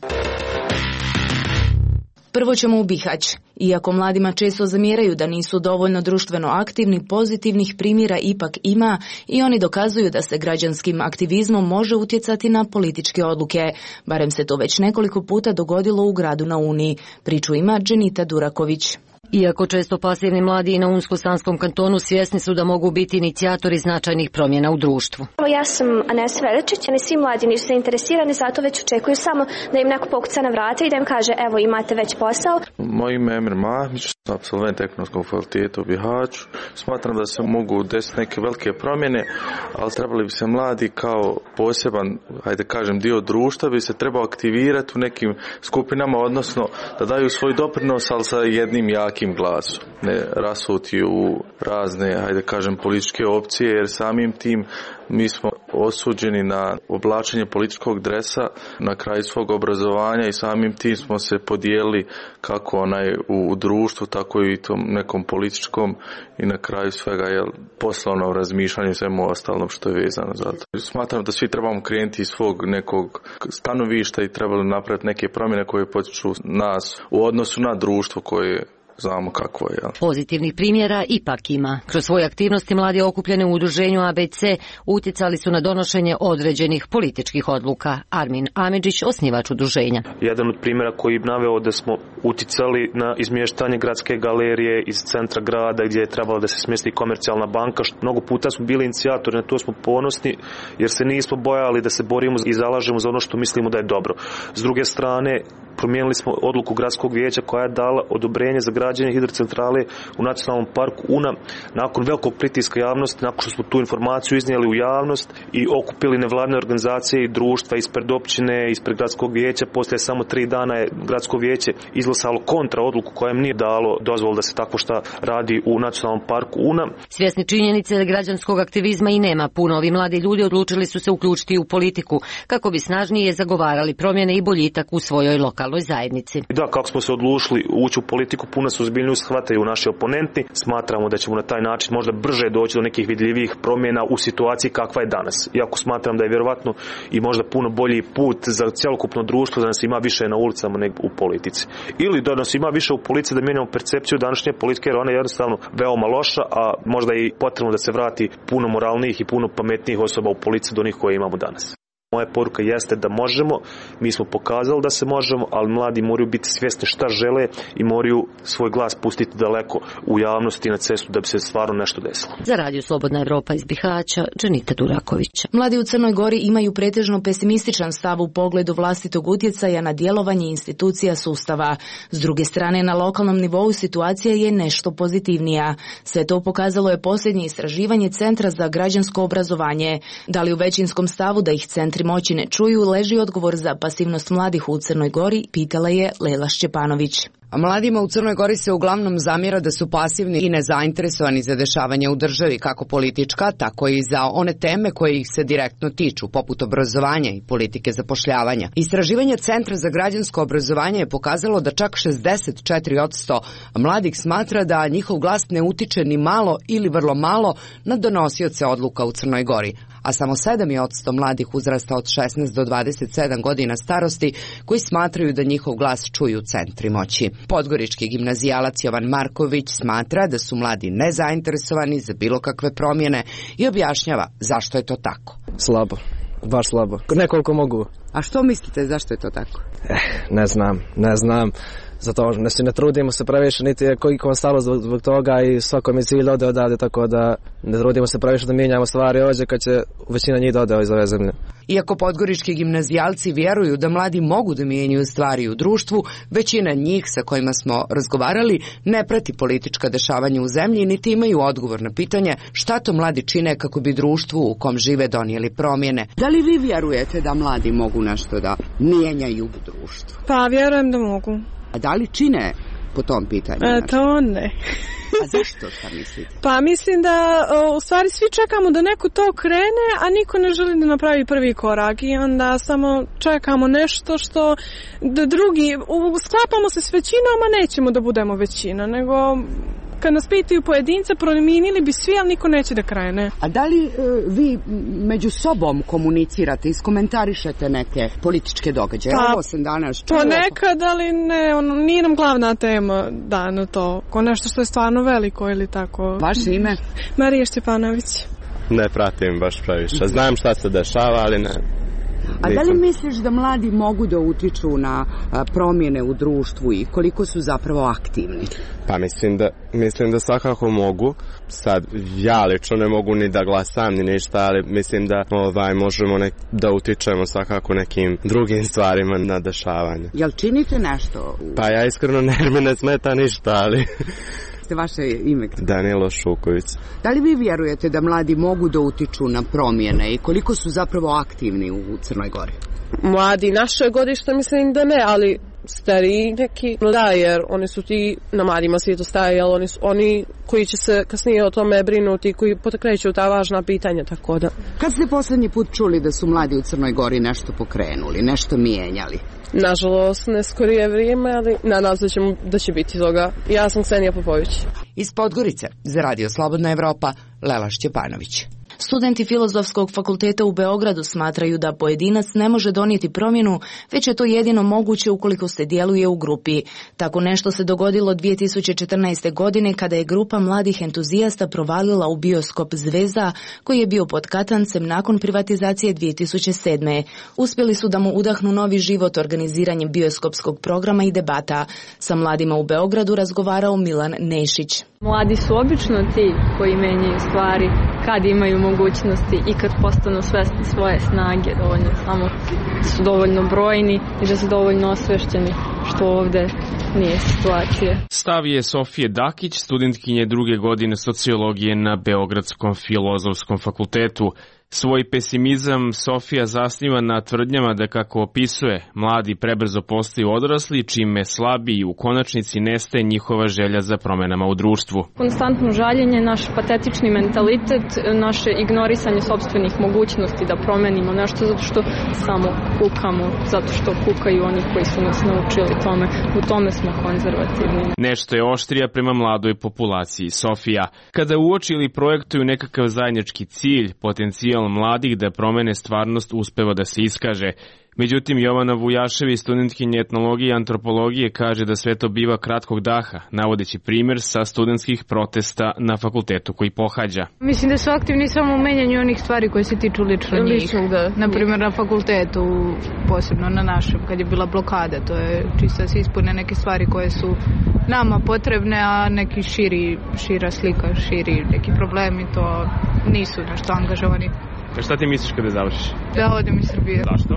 Prvo ćemo u Bihać. Iako mladima često zamjeraju da nisu dovoljno društveno aktivni, pozitivnih primjera ipak ima i oni dokazuju da se građanskim aktivizmom može utjecati na političke odluke. Barem se to već nekoliko puta dogodilo u gradu na Uni. Priču ima Dženita Duraković. Iako često pasivni mladi na Unsko-Sanskom kantonu svjesni su da mogu biti inicijatori značajnih promjena u društvu. Ja sam Anes Veličić, ali svi mladi nisu zainteresirani, zato već očekuju samo da im neko pokuca na vrata i da im kaže evo imate već posao. Moje ime je Emir Mahmić, apsolvent Ekonomskog fakulteta u Bihaću. Smatram da se mogu desiti neke velike promjene, ali trebali bi se mladi kao poseban, hajde kažem, dio društva bi se trebao aktivirati u nekim skupinama, odnosno da daju svoj doprinos, ali sa jednim jakim glasom, ne rasuti u razne, hajde kažem, političke opcije, jer samim tim mi smo osuđeni na oblačenje političkog dresa na kraju svog obrazovanja i samim tim smo se podijelili kako u društvu, tako i tom nekom političkom i na kraju svega je poslovno razmišljanje i svemu ostalom što je vezano za to. Smatram da svi trebamo krenuti iz svog nekog stanovišta i trebali napraviti neke promjene koje potiču nas u odnosu na društvo koje znamo kako je. Pozitivnih primjera ipak ima. Kroz svoje aktivnosti mladi okupljeni u udruženju ABC utjecali su na donošenje određenih političkih odluka. Armin Amidžić, osnivač udruženja. Jedan od primjera koji bi naveo da smo utjecali na izmještanje gradske galerije iz centra grada gdje je trebalo da se smjesti komercijalna banka. Mnogo puta smo bili inicijatori, na to smo ponosni jer se nismo bojali da se borimo i zalažemo za ono što mislimo da je dobro. S druge strane, promijenili smo odluku gradskog vijeća koja je dala odobrenje za građenje hidrocentrale u nacionalnom parku Una nakon velikog pritiska javnosti, nakon što smo tu informaciju iznijeli u javnost i okupili nevladine organizacije i društva ispred općine, ispred gradskog vijeća. Poslije samo 3 dana je gradsko vijeće izglasalo kontra odluku koja im nije dalo dozvolu da se tako šta radi u nacionalnom parku Una. Svjesni činjenice da građanskog aktivizma i nema puno, ovi mladi ljudi odlučili su se uključiti u politiku kako bi snažnije zagovarali promjene i boljitak u svojoj lokalnoj zajednici. Da, kako smo se odlučili ući u politiku, puna su ozbiljniju shvataju naši oponenti. Smatramo da ćemo na taj način možda brže doći do nekih vidljivih promjena u situaciji kakva je danas. Iako smatram da je vjerovatno i možda puno bolji put za cjelokupno društvo da nas ima više na ulicama nego u politici. Ili da nas ima više u politici da mijenjamo percepciju današnje politike, jer ona je jednostavno veoma loša, a možda i potrebno da se vrati puno moralnijih i puno pametnijih osoba u policiji do onih koje imamo danas. Moja poruka jeste da možemo, mi smo pokazali da se možemo, ali mladi moraju biti svjesni šta žele i moraju svoj glas pustiti daleko u javnosti i na cestu da bi se stvarno nešto desilo. Za Radio Slobodna Evropa iz Bihaća, Dženita Duraković. Mladi u Crnoj Gori imaju pretežno pesimističan stav u pogledu vlastitog utjecaja na djelovanje institucija sustava. S druge strane, na lokalnom nivou situacija je nešto pozitivnija. Sve to pokazalo je posljednje istraživanje Centra za građansko obrazovanje. Da li u većinskom stavu da ih centri moći ne čuju, leži odgovor za pasivnost mladih u Crnoj Gori, pitala je Lela Šćepanović. A mladima u Crnoj Gori se uglavnom zamjera da su pasivni i nezainteresovani za dešavanje u državi, kako politička, tako i za one teme koje ih se direktno tiču, poput obrazovanja i politike zapošljavanja. Istraživanje Centra za građansko obrazovanje je pokazalo da čak 64% mladih smatra da njihov glas ne utiče ni malo ili vrlo malo na donosioce odluka u Crnoj Gori, a samo 7% mladih uzrasta od 16 do 27 godina starosti koji smatraju da njihov glas čuju centri moći. Podgorički gimnazijalac Jovan Marković smatra da su mladi nezainteresovani za bilo kakve promjene i objašnjava zašto je to tako. Slabo, baš slabo. Nekoliko mogu. A što mislite, zašto je to tako? Ne znam. Zato ne trudimo se previše, niti je koliko vam stalo zbog toga i svako mi cilj ode odavde, tako da ne trudimo se previše da mijenjamo stvari ovdje kad će većina njih da ode iz ove zemlje. Iako podgorički gimnazijalci vjeruju da mladi mogu da mijenjaju stvari u društvu, većina njih sa kojima smo razgovarali ne prati politička dešavanja u zemlji niti imaju odgovor na pitanje šta to mladi čine kako bi društvu u kom žive donijeli promjene. Da li vi vjerujete da mladi mogu nešto da mijenjaju u društvu? Pa vjerujem da mogu. A da li čine po tom pitanju? To ne. A zašto, šta mislite? Pa mislim da u stvari svi čekamo da neko to krene, a niko ne želi da napravi prvi korak i onda samo čekamo nešto što da drugi, sklapamo se s većinom, a nećemo da budemo većina, nego kad nas pitaju pojedinca, promijenili bi svi, ali niko neće da krene. A da li vi među sobom komunicirate, iskomentarišete neke političke događaje? Ovo sam danas čula. Ponekad, ali ne, nije nam glavna tema dana to, ko nešto što je stvarno veliko ili tako. Vaše ime? Marija Šćepanović. Ne pratim baš previše. Znam šta se dešava, ali ne. A da li misliš da mladi mogu da utiču na promjene u društvu i koliko su zapravo aktivni? Pa mislim da svakako mogu. Sad ja lično ne mogu ni da glasam ni ništa, ali mislim da možemo da utičemo svakako nekim drugim stvarima na dešavanje. Jel činite nešto? Pa ja iskreno ne smeta ništa, ali... Vaše ime? Danilo Šuković. Da li vi vjerujete da mladi mogu da utiču na promjene i koliko su zapravo aktivni u Crnoj Gori? Mladi naše godište mislim da ne, ali stariji neki da, jer oni su ti na mladima svijetu staje, ali oni su oni koji će se kasnije o tome brinuti, koji pokreću ta važna pitanja, tako da. Kad ste posljednji put čuli da su mladi u Crnoj Gori nešto pokrenuli, nešto mijenjali? Nažalost, ne skorije vrijeme, ali nadam se da će biti toga. Ja sam Ksenija Popović. Iz Podgorice, za Radio Slobodna Evropa, Lela Šćepanović. Studenti Filozofskog fakulteta u Beogradu smatraju da pojedinac ne može donijeti promjenu, već je to jedino moguće ukoliko se djeluje u grupi. Tako nešto se dogodilo 2014. godine kada je grupa mladih entuzijasta provalila u bioskop Zvezda, koji je bio pod katancem nakon privatizacije 2007. Uspjeli su da mu udahnu novi život organiziranjem bioskopskog programa i debata. Sa mladima u Beogradu razgovarao Milan Nešić. Mladi su obično ti koji menjaju stvari kad imaju mogućnosti i kad postanu svesni svoje snage, dovoljno samo da su dovoljno brojni i da su dovoljno osvešćeni, što ovdje nije situacija. Stav je Sofije Dakić, studentkinje 2. godine sociologije na Beogradskom filozofskom fakultetu. Svoj pesimizam Sofija zasniva na tvrdnjama da, kako opisuje, mladi prebrzo postaju odrasli, čime slabi i u konačnici nestaje njihova želja za promenama u društvu. Konstantno žaljenje, naš patetični mentalitet, naše ignorisanje sopstvenih mogućnosti da promenimo nešto zato što samo kukamo, zato što kukaju oni koji su nas naučili tome. U tome smo konzervativni. Nešto je oštrija prema mladoj populaciji Sofija. Kada uoči ili projektuju nekakav zajednički cilj, potencijal mladih da promene stvarnost uspeva da se iskaže. Međutim, Jovana Vujašević, studentkinja etnologije i antropologije, kaže da sve to biva kratkog daha, navodeći primjer sa studentskih protesta na fakultetu koji pohađa. Mislim da su aktivni samo u menjanju onih stvari koje se tiču lično njih. Naprimjer na fakultetu, posebno na našem, kad je bila blokada, to je čisto da se ispune neke stvari koje su nama potrebne, a neki šira slika, širi neki problemi, to nisu nešto angažovani. Šta ti misliš kada završiš? Da odem iz Srbije. Zašto?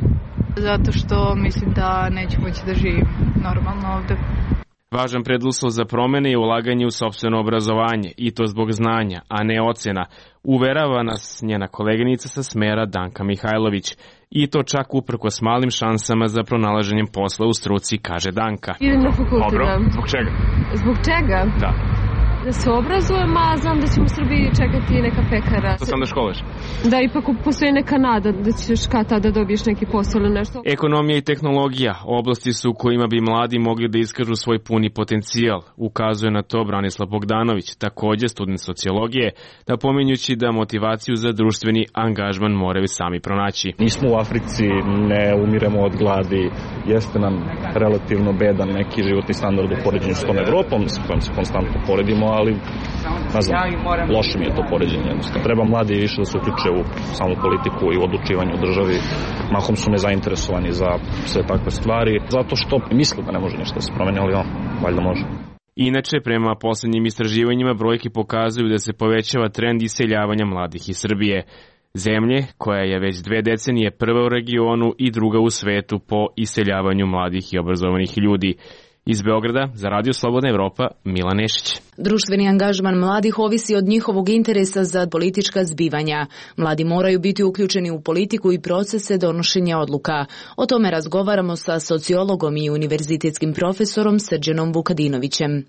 Zato što mislim da neću moći da živim normalno ovde. Važan preduslov za promene je ulaganje u sopstveno obrazovanje, i to zbog znanja, a ne ocena, uverava nas njena koleginica sa smera Danka Mihajlović. I to čak uprkos malim šansama za pronalaženjem posla u struci, kaže Danka. Idem na fakultet. Dobro, zbog čega? Zbog čega? Da. Da se obrazujem, a znam da će u Srbiji čekati neka pekara. To sam da školuješ? Da, ipak postoji neka nada da ćeš kad tada dobiješ neki posao ili nešto. Ekonomija i tehnologija oblasti su u kojima bi mladi mogli da iskažu svoj puni potencijal, ukazuje na to Branislav Bogdanović, takođe student sociologije, napominjući da motivaciju za društveni angažman moraju sami pronaći. Nismo u Africi, ne umiremo od gladi, jeste nam relativno bedan neki životni standard u poređenju s tom Evropom, s kojom se konstantno poredimo, ali ne znam, loše mi je to poređenje jednostavno. Treba mladi više da se uključe u samu politiku i u odlučivanje u državi. Mahom su nezainteresovani za sve takve stvari, zato što misle da ne može ništa da se promeni, ali valjda može. Inače, prema poslednjim istraživanjima, brojke pokazuju da se povećava trend iseljavanja mladih iz Srbije, zemlje koja je već 2 decenije prva u regionu i druga u svetu po iseljavanju mladih i obrazovanih ljudi. Iz Beograda, za Radio Slobodna Evropa, Milan Nešić. Društveni angažman mladih ovisi od njihovog interesa za politička zbivanja. Mladi moraju biti uključeni u politiku i procese donošenja odluka. O tome razgovaramo sa sociologom i univerzitetskim profesorom Srđanom Vukadinovićem.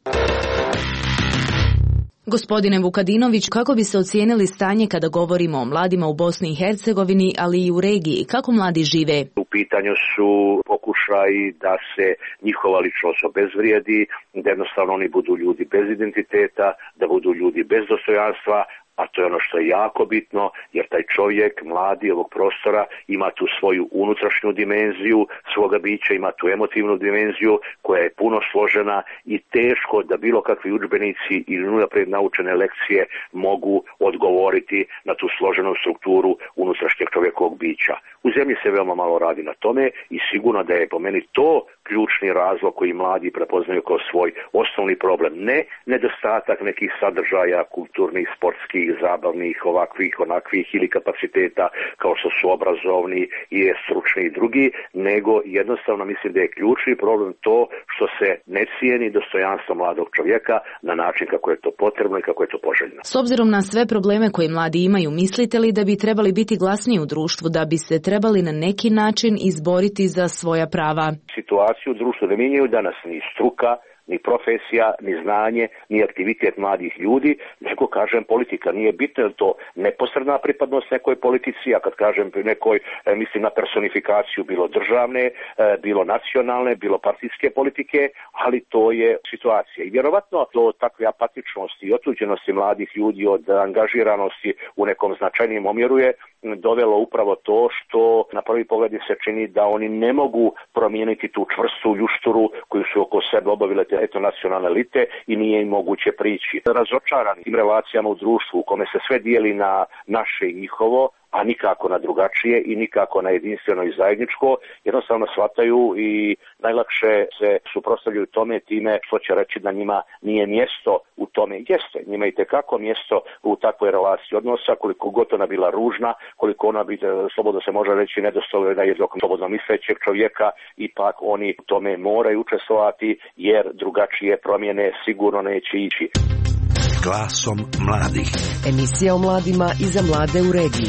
Gospodine Vukadinović, kako bi se ocijenili stanje kada govorimo o mladima u Bosni i Hercegovini, ali i u regiji? Kako mladi žive? U pitanju su pokušaji da se njihova ličnost obezvrijedi, da jednostavno oni budu ljudi bez identiteta, da budu ljudi bez dostojanstva, a to je ono što je jako bitno, jer taj čovjek, mladi ovog prostora, ima tu svoju unutrašnju dimenziju svoga bića, ima tu emotivnu dimenziju koja je puno složena i teško da bilo kakvi udžbenici ili unaprijed naučene lekcije mogu odgovoriti na tu složenu strukturu unutrašnjeg čovjekovog bića. U zemlji se veoma malo radi na tome i sigurno da je po meni to ključni razlog koji mladi prepoznaju kao svoj osnovni problem. Ne nedostatak nekih sadržaja, kulturnih, sportskih, zabavnih, ovakvih, onakvih ili kapaciteta kao što su obrazovni i stručni i drugi, nego jednostavno mislim da je ključni problem to što se ne cijeni dostojanstvo mladog čovjeka na način kako je to potrebno i kako je to poželjno. S obzirom na sve probleme koje mladi imaju, mislite li da bi trebali biti glasniji u društvu, da bi se trebali na neki način izboriti za svoja prava? Situaciju u društvu ne mijenjaju danas ni struka, ni profesija, ni znanje, ni aktivitet mladih ljudi, nego kažem politika. Nije bitno je to neposredna pripadnost nekoj politici, a kad kažem nekoj, mislim na personifikaciju bilo državne, bilo nacionalne, bilo partijske politike, ali to je situacija. I vjerovatno do takve apatičnosti i otuđenosti mladih ljudi od angažiranosti u nekom značajnijem omjeru je dovelo upravo to što na prvi pogled se čini da oni ne mogu promijeniti tu čvrstu ljušturu koju su oko sebe obavile te nacionalne elite i nije im moguće prići. Razočarani tim relacijama u društvu u kome se sve dijeli na naše i njihovo, a nikako na drugačije i nikako na jedinstveno i zajedničko, jednostavno shvataju i najlakše se suprotstavljaju tome time što će reći da njima nije mjesto u tome. Jeste, njima i tekako mjesto u takvoj relaciji odnosa, koliko god ona bila ružna, koliko ona bi, slobodno se može reći, nedostojna jednog slobodno mislećeg čovjeka, ipak oni u tome moraju učestvovati jer drugačije promjene sigurno neće ići. Glasom mladih. Emisija o mladima i za mlade u regiji.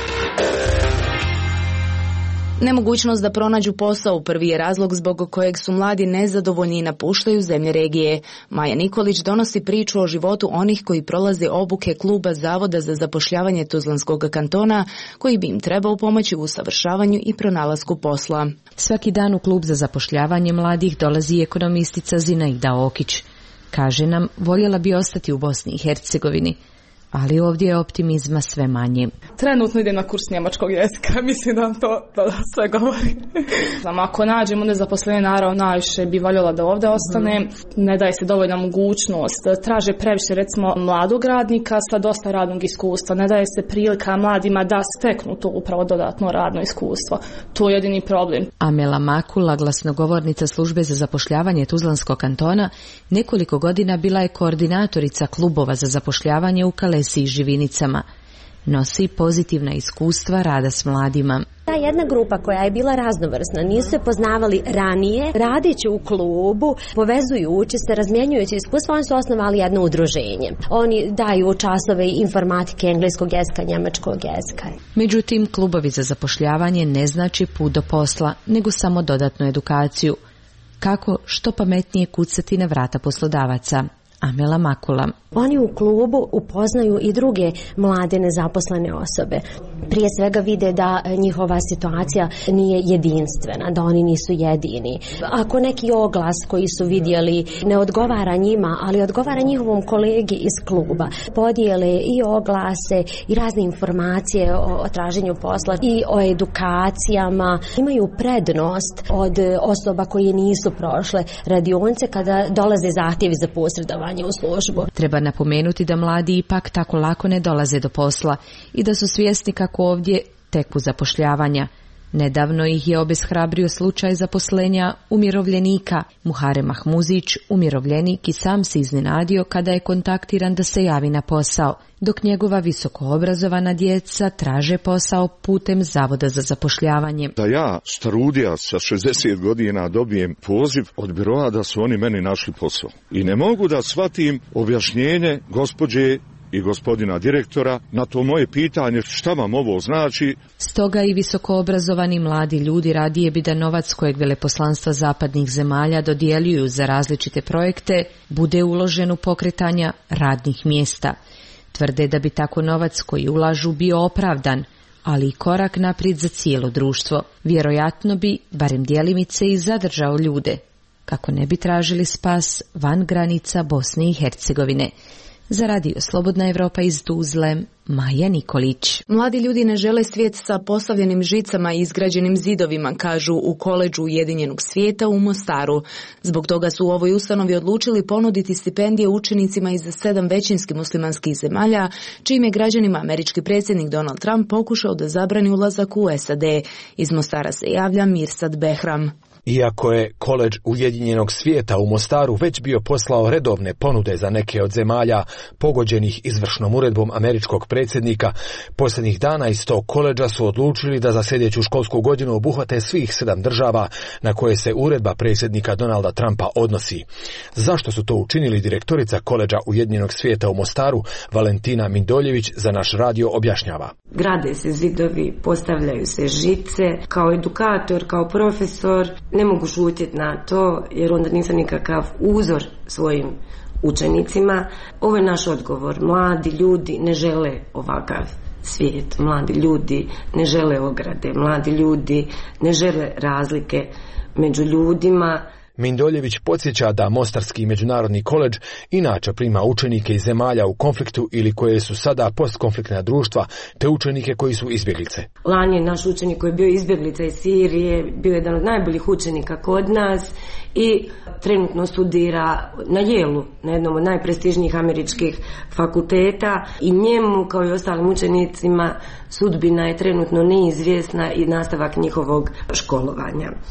Nemogućnost da pronađu posao prvi je razlog zbog kojeg su mladi nezadovoljni i napuštaju zemlje regije. Maja Nikolić donosi priču o životu onih koji prolaze obuke kluba Zavoda za zapošljavanje Tuzlanskog kantona, koji bi im trebao pomoći u usavršavanju i pronalasku posla. Svaki dan u klub za zapošljavanje mladih dolazi ekonomistica Zinaida Okić. Kaže nam, voljela bi ostati u Bosni i Hercegovini, ali ovdje je optimizma sve manje. Trenutno idem na kurs njemačkog jezika, mislim da to sve govori. Ako nađemo nezaposlenje, naravno najviše bi voljela da ovdje ostane. Ne daje se dovoljna mogućnost. Traže previše recimo mladog radnika sa dosta radnog iskustva. Ne daje se prilika mladima da steknu to upravo dodatno radno iskustvo. To je jedini problem. Amela Makula, glasnogovornica službe za zapošljavanje Tuzlanskog kantona, nekoliko godina bila je koordinatorica klubova za zapošljavanje u Kalesi i Živinicama. Nosi pozitivna iskustva rada s mladima. Ta jedna grupa koja je bila raznovrsna, nisu se poznavali ranije, radeći u klubu, povezujući se, razmjenjujući iskustva, oni su osnovali jedno udruženje. Oni daju časove informatike, engleskog jezika, njemačkog jezika. Međutim, klubovi za zapošljavanje ne znači put do posla, nego samo dodatnu edukaciju. Kako što pametnije kucati na vrata poslodavaca. Amela Makula. Oni u klubu upoznaju i druge mlade nezaposlene osobe. Prije svega vide da njihova situacija nije jedinstvena, da oni nisu jedini. Ako neki oglas koji su vidjeli ne odgovara njima, ali odgovara njihovom kolegi iz kluba, podijele i oglase i razne informacije o traženju posla i o edukacijama, imaju prednost od osoba koje nisu prošle radionice kada dolaze zahtjevi za posredovanje u službu. Treba napomenuti da mladi ipak tako lako ne dolaze do posla i da su svjesni kako ovdje teku zapošljavanja. Nedavno ih je obeshrabrio slučaj zaposlenja umirovljenika. Muhare Mahmuzić, umirovljenik, i sam se iznenadio kada je kontaktiran da se javi na posao, dok njegova visokoobrazovana djeca traže posao putem Zavoda za zapošljavanje. Da ja, starudija sa 60 godina, dobijem poziv od biroa da su oni meni našli posao. I ne mogu da shvatim objašnjenje gospođe i gospodina direktora na to moje pitanje šta vam ovo znači. Stoga i visokoobrazovani mladi ljudi radije bi da novac kojeg veleposlanstva zapadnih zemalja dodjeljuju za različite projekte bude uložen u pokretanja radnih mjesta. Tvrde da bi tako novac koji ulažu bio opravdan, ali i korak naprijed za cijelo društvo. Vjerojatno bi, barem djelimice, i zadržao ljude, kako ne bi tražili spas van granica Bosne i Hercegovine. Za radio Slobodna Evropa iz Tuzle, Maja Nikolić. Mladi ljudi ne žele svijet sa postavljenim žicama i izgrađenim zidovima, kažu u koledžu Ujedinjenog svijeta u Mostaru. Zbog toga su u ovoj ustanovi odlučili ponuditi stipendije učenicima iz 7 većinski muslimanskih zemalja, čim je građanima američki predsjednik Donald Trump pokušao da zabrani ulazak u SAD. Iz Mostara se javlja Mirsad Behram. Iako je koledž Ujedinjenog svijeta u Mostaru već bio poslao redovne ponude za neke od zemalja pogođenih izvršnom uredbom američkog predsjednika, posljednjih dana iz tog koledža su odlučili da za sljedeću školsku godinu obuhvate svih 7 država na koje se uredba predsjednika Donalda Trumpa odnosi. Zašto su to učinili, direktorica koledža Ujedinjenog svijeta u Mostaru, Valentina Mindoljević, za naš radio objašnjava. Grade se zidovi, postavljaju se žice. Kao edukator, kao profesor, ne mogu šutjeti na to jer onda nisam nikakav uzor svojim učenicima. Ovo je naš odgovor. Mladi ljudi ne žele ovakav svijet. Mladi ljudi ne žele ograde. Mladi ljudi ne žele razlike među ljudima. Mindoljević podsjeća da Mostarski međunarodni koledž inače prima učenike iz zemalja u konfliktu ili koje su sada postkonfliktna društva, te učenike koji su izbjeglice. Lani je naš učenik koji je bio izbjeglica iz Sirije, bio jedan od najboljih učenika kod nas i trenutno studira na Yale-u, na jednom od najprestižnijih američkih fakulteta, i njemu kao i ostalim učenicima sudbina je trenutno neizvjesna i nastavak njihovog školovanja.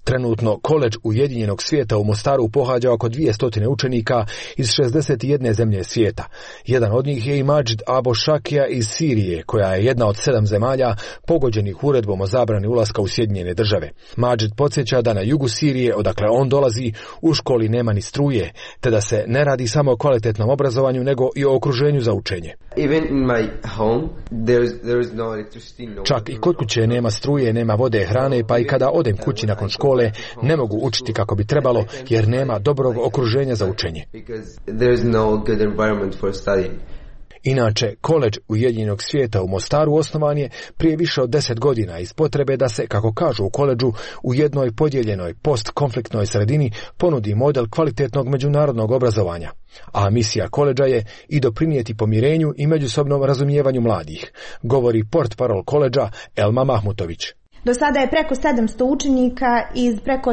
Trenutno koledž Ujedinjenog svijeta u Mostaru pohađa oko 200 učenika iz 61 zemlje svijeta. Jedan od njih je i Madžid Abo Šakija iz Sirije, koja je jedna od 7 zemalja pogođenih uredbom o zabrani ulaska u Sjedinjene države. Madžid podsjeća da na jugu Sirije, odakle on dolazi, u školi nema ni struje, te da se ne radi samo o kvalitetnom obrazovanju, nego i o okruženju za učenje. Čak i kod kuće nema struje, nema vode, hrane, pa i kada odem kući nakon škole ne mogu učiti kako bi trebalo, jer nema dobrog okruženja za učenje. Inače, koledž Ujedinjenog svijeta u Mostaru osnovan je prije više od 10 godina iz potrebe da se, kako kažu u koledžu, u jednoj podijeljenoj postkonfliktnoj sredini ponudi model kvalitetnog međunarodnog obrazovanja. A misija koledža je i doprinijeti pomirenju i međusobnom razumijevanju mladih, govori portparol koledža Elma Mahmutović. Do sada je preko 700 učenika iz preko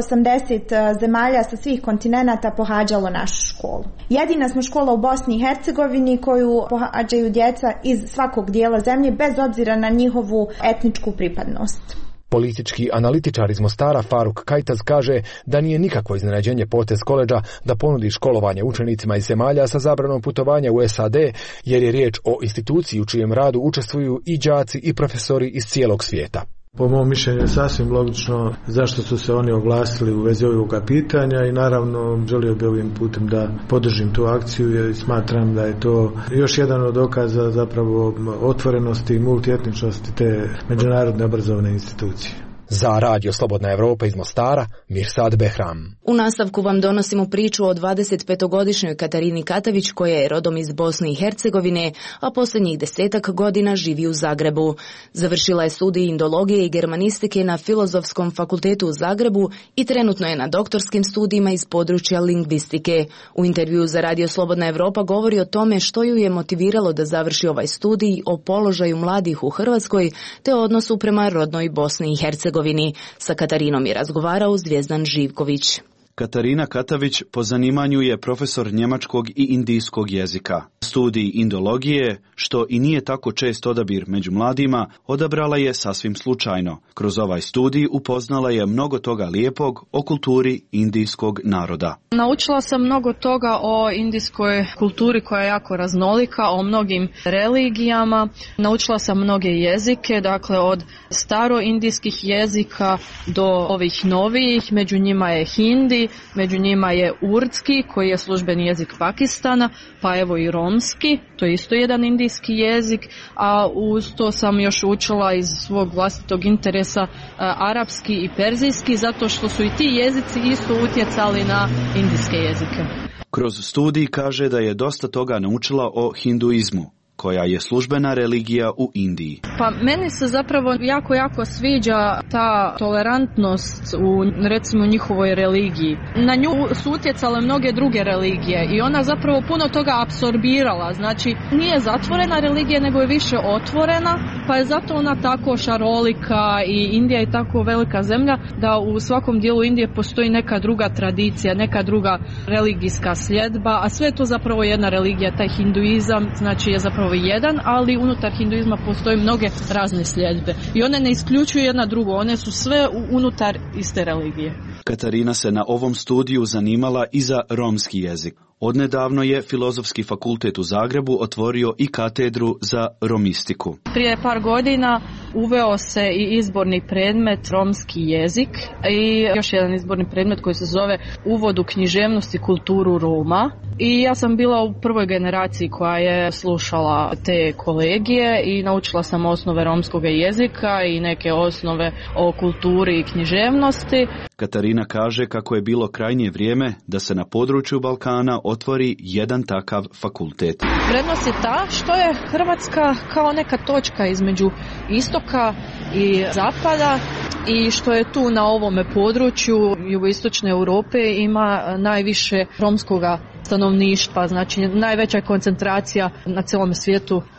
80 zemalja sa svih kontinenata pohađalo našu školu. Jedina smo škola u Bosni i Hercegovini koju pohađaju djeca iz svakog dijela zemlje bez obzira na njihovu etničku pripadnost. Politički analitičar iz Mostara Faruk Kajtaz kaže da nije nikakvo iznenađenje potez koledža da ponudi školovanje učenicima iz zemalja sa zabranom putovanja u SAD, jer je riječ o instituciji u čijem radu učestvuju i đaci i profesori iz cijelog svijeta. Po mom mišljenju je sasvim logično zašto su se oni oglasili u vezi ovoga pitanja i naravno želio bih ovim putem da podržim tu akciju jer smatram da je to još jedan od dokaza zapravo otvorenosti i multietničnosti te međunarodne obrazovne institucije. Za Radio Slobodna Evropa iz Mostara, Mirsad Behram. U nastavku vam donosimo priču o 25-godišnjoj Katarini Katavić koja je rodom iz Bosne i Hercegovine, a posljednjih 10 godina živi u Zagrebu. Završila je studij indologije i germanistike na Filozofskom fakultetu u Zagrebu i trenutno je na doktorskim studijima iz područja lingvistike. U intervjuu za Radio Slobodna Evropa govori o tome što ju je motiviralo da završi ovaj studij, o položaju mladih u Hrvatskoj te odnosu prema rodnoj Bosni i Hercegovini. Sa Katarinom je razgovarao Zvijezdan Živković. Katarina Katavić po zanimanju je profesor njemačkog i indijskog jezika. Studij indologije, što i nije tako čest odabir među mladima, odabrala je sasvim slučajno. Kroz ovaj studij upoznala je mnogo toga lijepog o kulturi indijskog naroda. Naučila sam mnogo toga o indijskoj kulturi koja je jako raznolika, o mnogim religijama. Naučila sam mnoge jezike, dakle od staroindijskih jezika do ovih novijih, među njima je hindi, među njima je urdski koji je službeni jezik Pakistana, pa evo i romski, to je isto jedan indijski jezik, a uz to sam još učila iz svog vlastitog interesa arapski i perzijski, zato što su i ti jezici isto utjecali na indijske jezike. Kroz studij kaže da je dosta toga naučila o hinduizmu, koja je službena religija u Indiji. Pa meni se zapravo jako sviđa ta tolerantnost u recimo njihovoj religiji. Na nju su utjecale mnoge druge religije i ona zapravo puno toga apsorbirala. Znači nije zatvorena religija nego je više otvorena, pa je zato ona tako šarolika i Indija je tako velika zemlja da u svakom dijelu Indije postoji neka druga tradicija, neka druga religijska sljedba, a sve je to zapravo jedna religija, taj hinduizam znači je zapravo jedan, ali unutar hinduizma postoje mnoge razne sljedbe i one ne isključuju jedna drugu, one su sve unutar iste religije. Katarina se na ovom studiju zanimala i za romski jezik. Odnedavno je Filozofski fakultet u Zagrebu otvorio i katedru za romistiku. Prije par godina uveo se i izborni predmet romski jezik i još jedan izborni predmet koji se zove Uvod u književnost i kulturu Roma. I ja sam bila u prvoj generaciji koja je slušala te kolegije i naučila sam osnove romskog jezika i neke osnove o kulturi i književnosti. Katarina kaže kako je bilo krajnje vrijeme da se na području Balkana otvori jedan takav fakultet. Prednost je ta što je Hrvatska kao neka točka između istoka i zapada i što je tu na ovome području jugoistočne Europe ima najviše romskoga stanovništva, znači najveća koncentracija na cijelom svijetu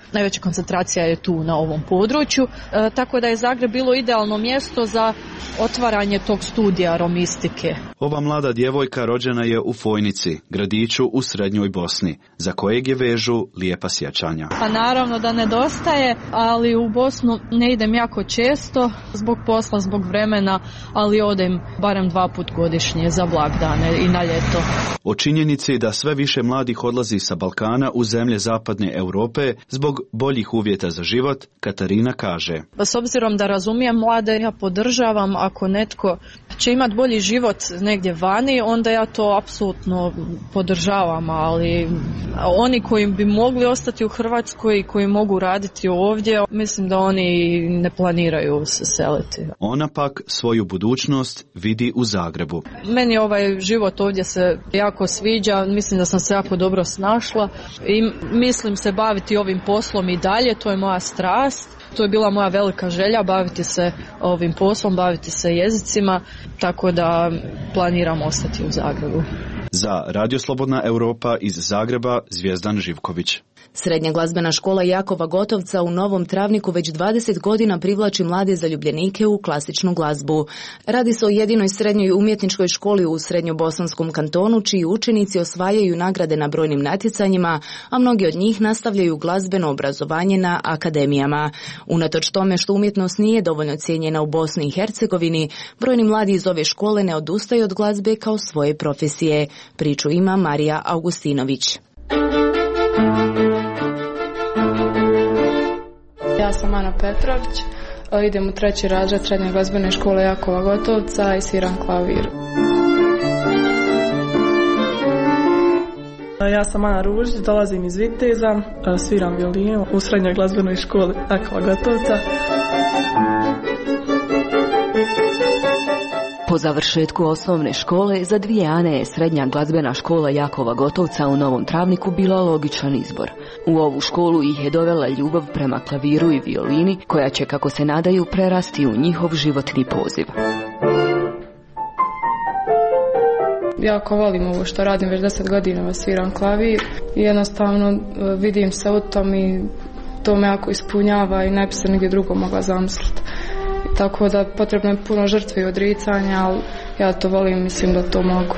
najveća koncentracija je tu na ovom području, tako da je Zagreb bilo idealno mjesto za otvaranje tog studija romistike. Ova mlada djevojka rođena je u Fojnici, gradiću u srednjoj Bosni, za kojeg je vežu lijepa sjećanja. Pa naravno da nedostaje, ali u Bosnu ne idem jako često, zbog posla, zbog vremena, ali odem barem 2 puta godišnje za blagdane i na ljeto. O činjenici da sve više mladih odlazi sa Balkana u zemlje zapadne Europe zbog boljih uvjeta za život, Katarina kaže. S obzirom da razumijem mlade, ja podržavam ako netko će imati bolji život negdje vani, onda ja to apsolutno podržavam, ali oni koji bi mogli ostati u Hrvatskoj i koji mogu raditi ovdje, mislim da oni ne planiraju se seliti. Ona pak svoju budućnost vidi u Zagrebu. Meni ovaj život ovdje se jako sviđa, mislim da sam se jako dobro snašla i mislim se baviti ovim poslom i dalje, to je moja strast. To je bila moja velika želja, baviti se ovim poslom, baviti se jezicima, tako da planiram ostati u Zagrebu. Za Radio Slobodna Europa iz Zagreba, Zvijezdan Živković. Srednja glazbena škola Jakova Gotovca u Novom Travniku već 20 godina privlači mlade zaljubljenike u klasičnu glazbu. Radi se o jedinoj srednjoj umjetničkoj školi u srednjobosanskom kantonu, čiji učenici osvajaju nagrade na brojnim natjecanjima, a mnogi od njih nastavljaju glazbeno obrazovanje na akademijama. Unatoč tome što umjetnost nije dovoljno cijenjena u Bosni i Hercegovini, brojni mladi iz ove škole ne odustaju od glazbe kao svoje profesije. Priču ima Marija Augustinović. Ja sam Ana Petrović, idem u 3. razred srednje glazbene škole Jakova Gotovca i sviram klavir. Ja sam Ana Ružić, dolazim iz Viteza, sviram violinu u srednjoj glazbenoj školi Jakova Gotovca. Po završetku osnovne škole za 2 Ane je srednja glazbena škola Jakova Gotovca u Novom Travniku bila logičan izbor. U ovu školu ih je dovela ljubav prema klaviru i violini, koja će, kako se nadaju, prerasti u njihov životni poziv. Jako volim ovo što radim, već 10 godina sviram klavir i jednostavno vidim se u tom i to me jako ispunjava i ne bi se nigdje drugo mogla zamisliti. Tako da potrebno je puno žrtve i odricanja, ali ja to volim, mislim da to mogu.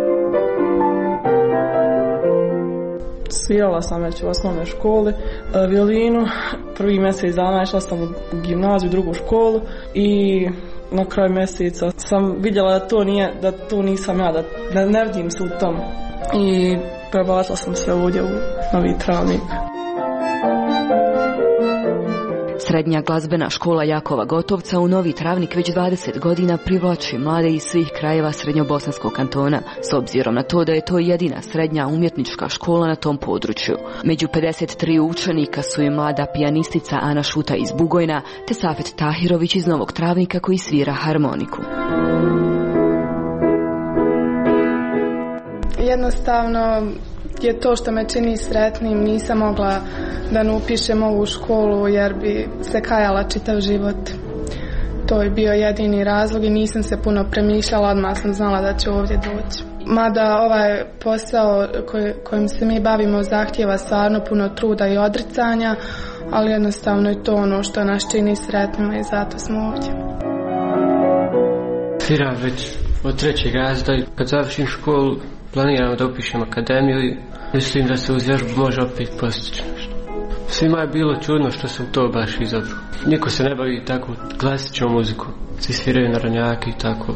Svirala sam već u osnovnoj školi violinu. 1. mjesec dana išla sam u gimnaziju, 2. školu i na kraju mjeseca sam vidjela da to nisam ja, da ne vidim se u tom. I prebacila sam se ovdje u Novi Travnik. Srednja glazbena škola Jakova Gotovca u Novi Travnik već 20 godina privlači mlade iz svih krajeva srednjobosanskog kantona, s obzirom na to da je to jedina srednja umjetnička škola na tom području. Među 53 učenika su i mlada pijanistica Ana Šuta iz Bugojna, te Safet Tahirović iz Novog Travnika koji svira harmoniku. Jednostavno je to što me čini sretnim, nisam mogla da ne upišem ovu školu jer bi se kajala čitav život. To je bio jedini razlog i nisam se puno premišljala, odmah sam znala da ću ovdje doći. Mada ovaj posao kojim se mi bavimo zahtijeva stvarno puno truda i odricanja, ali jednostavno je to ono što nas čini sretnima i zato smo ovdje. Sviram već od 3. razreda i kad završim školu planiramo da upišem akademiju i mislim da se uz vježbu može opet postići nešto. Svima je bilo čudno što sam to baš izabrao. Niko se ne bavi tako klasičnom muzikom. Svi sviraju narodnjake i tako.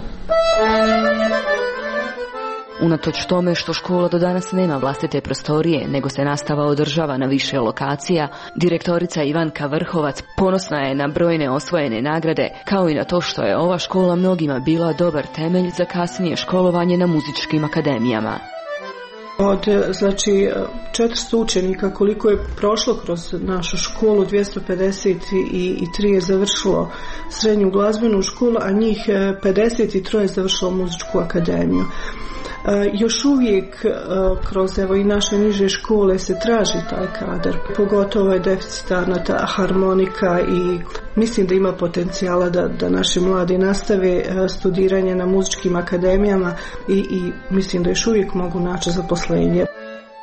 Unatoč tome što škola do danas nema vlastite prostorije, nego se nastava održava na više lokacija, direktorica Ivanka Vrhovac ponosna je na brojne osvojene nagrade, kao i na to što je ova škola mnogima bila dobar temelj za kasnije školovanje na muzičkim akademijama. Od 400 učenika koliko je prošlo kroz našu školu, 253 je završilo srednju glazbenu školu, a njih 53 je završilo muzičku akademiju. Još uvijek kroz i naše niže škole se traži taj kadar. Pogotovo je deficitarna ta harmonika i mislim da ima potencijala da naši mladi nastave studiranje na muzičkim akademijama i mislim da još uvijek mogu naći zaposlenje.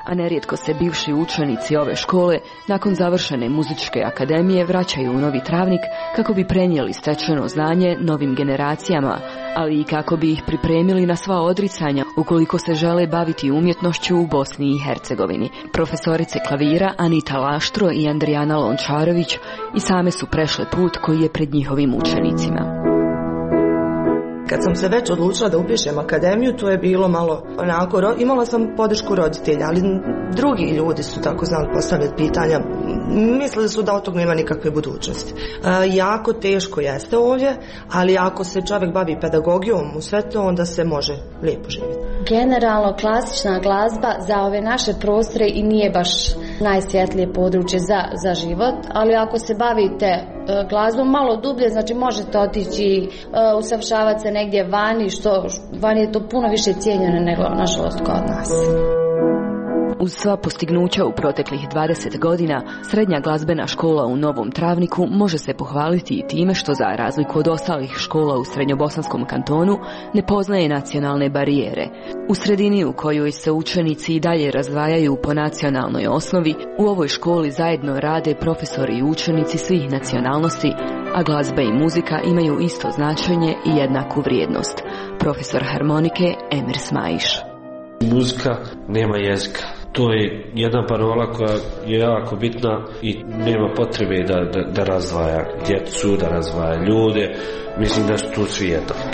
a nerijetko se bivši učenici ove škole nakon završene muzičke akademije vraćaju u Novi Travnik kako bi prenijeli stečeno znanje novim generacijama, ali i kako bi ih pripremili na sva odricanja ukoliko se žele baviti umjetnošću u Bosni i Hercegovini. Profesorice klavira Anita Laštro i Andrijana Lončarović i same su prešle put koji je pred njihovim učenicima. Kad sam se već odlučila da upišem akademiju, to je bilo malo onako, imala sam podršku roditelja, ali drugi ljudi su tako znali postavljati pitanja, mislili su da od tog nema nikakve budućnosti. Jako teško jeste ovdje, ali ako se čovjek bavi pedagogijom u sve to, onda se može lijepo živjeti. Generalno klasična glazba za ove naše prostore i nije baš najsvjetlije područje za život, ali ako se bavite glazbom malo dublje, znači možete otići usavršavati se negdje vani, što vani je to puno više cijenjeno nego nažalost kod nas. Uz sva postignuća u proteklih 20 godina, Srednja glazbena škola u Novom Travniku može se pohvaliti i time što, za razliku od ostalih škola u Srednjobosanskom kantonu, ne poznaje nacionalne barijere. U sredini u kojoj se učenici i dalje razdvajaju po nacionalnoj osnovi, u ovoj školi zajedno rade profesori i učenici svih nacionalnosti, a glazba i muzika imaju isto značenje i jednaku vrijednost. Profesor harmonike Emir Smajiš. Muzika nema jezika. To je jedna parola koja je jako bitna i nema potrebe da razdvaja djecu, da razdvaja ljude. Mislim da su tu svi jednaki.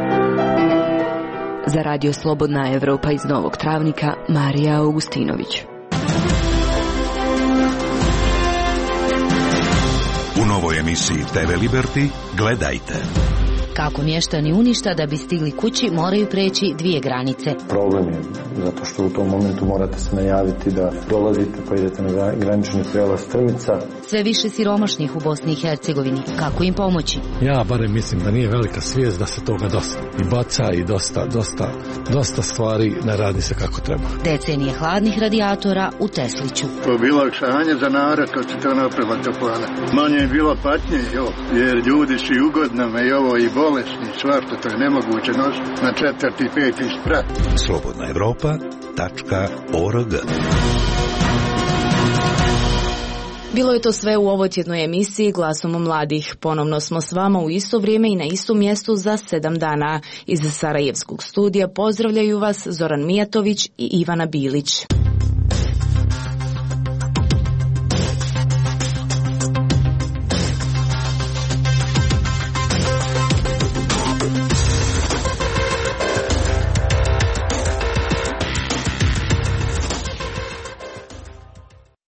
Za Radio Slobodna Evropa iz Novog Travnika, Marija Augustinović. U novoj emisiji TV Liberty gledajte. Kako mještani Uništa da bi stigli kući moraju preći 2 granice. Problem je zato što u tom momentu morate se najaviti da dolazite pa idete na granični prijelaz Strmica. Sve više siromašnih u Bosni i Hercegovini. Kako im pomoći? Ja barem mislim da nije velika svijest da se toga dosta i baca i dosta stvari ne radi se kako treba. Decenije hladnih radijatora u Tesliću. To je bilo olakšanje za narod kad se to napravila toplana. Manje je bilo patnje, jer ljudi su i u godinama i ovo i bolesni, svašta, to je nemoguće nositi na 4. i 5. sprat. slobodnaevropa.org. Bilo je to sve u ovoj tjednoj emisiji Glasom mladih. Ponovno smo s vama u isto vrijeme i na istom mjestu za 7 dana. Iz Sarajevskog studija pozdravljaju vas Zoran Mijatović i Ivana Bilić.